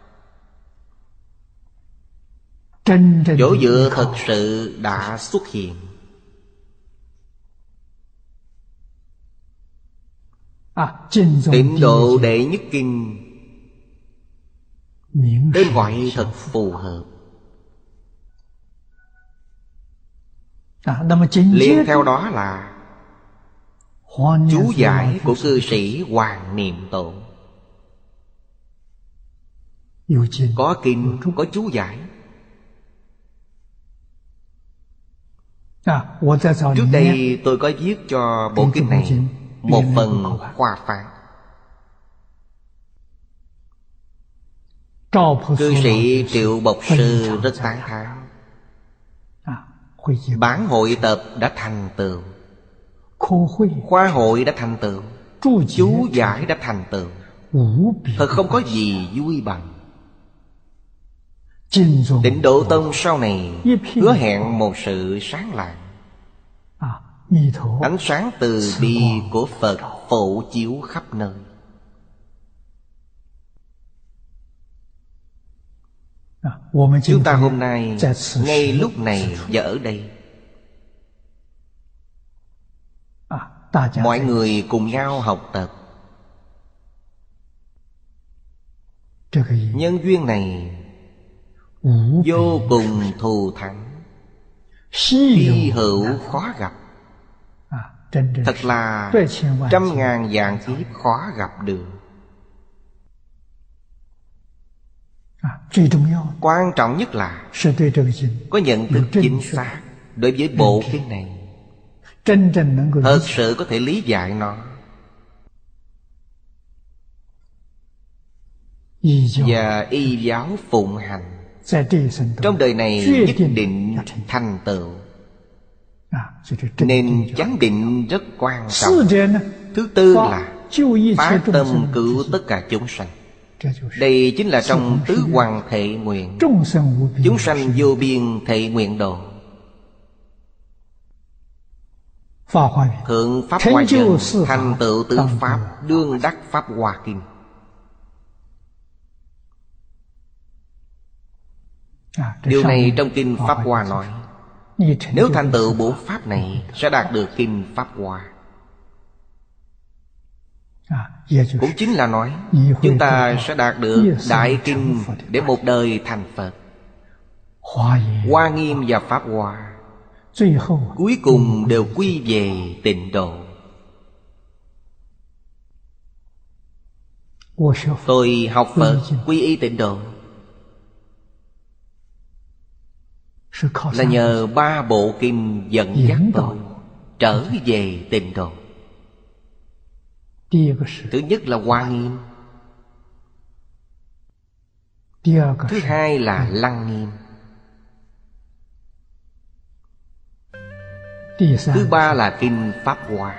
chỗ dựa thật sự đã xuất hiện. Tịnh Độ Đệ Nhất Kinh tên gọi thật phù hợp. Liên theo đó là chú giải của cư sĩ Hoàng Niệm Tổ. Có kinh, có chú giải. Trước đây tôi có viết cho bộ kinh này một phần khoa phán. Cư sĩ Triệu Bộc Sư rất tán thán. Bản hội tập đã thành tựu, khoa hội đã thành tựu, chú giải đã thành tựu, thật không có gì vui bằng. Tịnh Độ Tông sau này hứa hẹn một sự sáng lạng. Ánh sáng từ bi của Phật phổ chiếu khắp nơi. Chúng ta hôm nay, ngay lúc này và ở đây, mọi người cùng nhau học tập. Nhân duyên này vô cùng thù thắng, hy hữu khó gặp. Thật là trăm ngàn vạn kiếp khó gặp được. Quan trọng nhất là có nhận thức chính xác đối với bộ kinh này, thật sự có thể lý giải nó, và y giáo phụng hành, trong đời này nhất định thành tựu. Nên chánh định rất quan trọng. Thứ tư là phát tâm cứu tất cả chúng sanh. Đây chính là trong tứ hoằng thệ nguyện, chúng sanh vô biên thệ nguyện độ. Thượng Pháp Hoa Nhân thành tựu tự Pháp, đương đắc Pháp Hoa Kim. Điều này trong Kinh Pháp Hoa nói, nếu thành tựu bộ Pháp này sẽ đạt được Kinh Pháp Hoa. Cũng chính là nói chúng ta sẽ đạt được Đại Kinh để một đời thành Phật. Hoa Nghiêm và Pháp Hoa cuối cùng đều quy về tịnh độ. Tôi học Phật quy y tịnh độ là nhờ ba bộ kinh dẫn dắt tôi trở về tịnh độ. Thứ nhất là Hoa Nghiêm, thứ hai là Lăng Nghiêm, thứ ba là Kinh Pháp Hoa.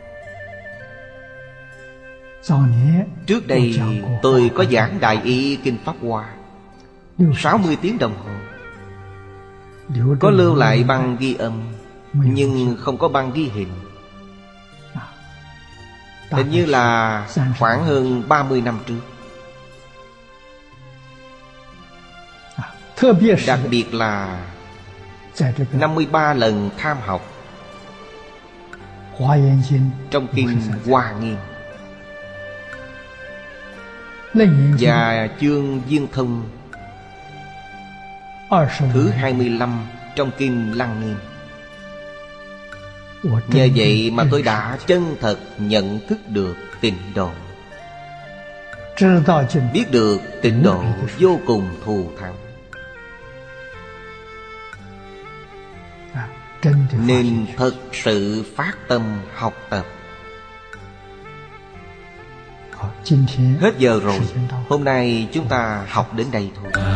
Trước đây tôi có giảng Đại Ý Kinh Pháp Hoa sáu mươi tiếng đồng hồ, có lưu lại băng ghi âm, nhưng không có băng ghi hình. Hình như là khoảng hơn ba mươi năm trước. Đặc biệt là năm mươi ba lần tham học trong Kinh Hoa Nghiêm và chương Viên Thông thứ hai mươi lăm trong Kinh Lăng Nghiêm. Nhờ vậy mà tôi đã chân thật nhận thức được tịnh độ, biết được tịnh độ vô cùng thù thắng. Nên thật sự phát tâm học tập. Hết giờ rồi, hôm nay chúng ta học đến đây thôi.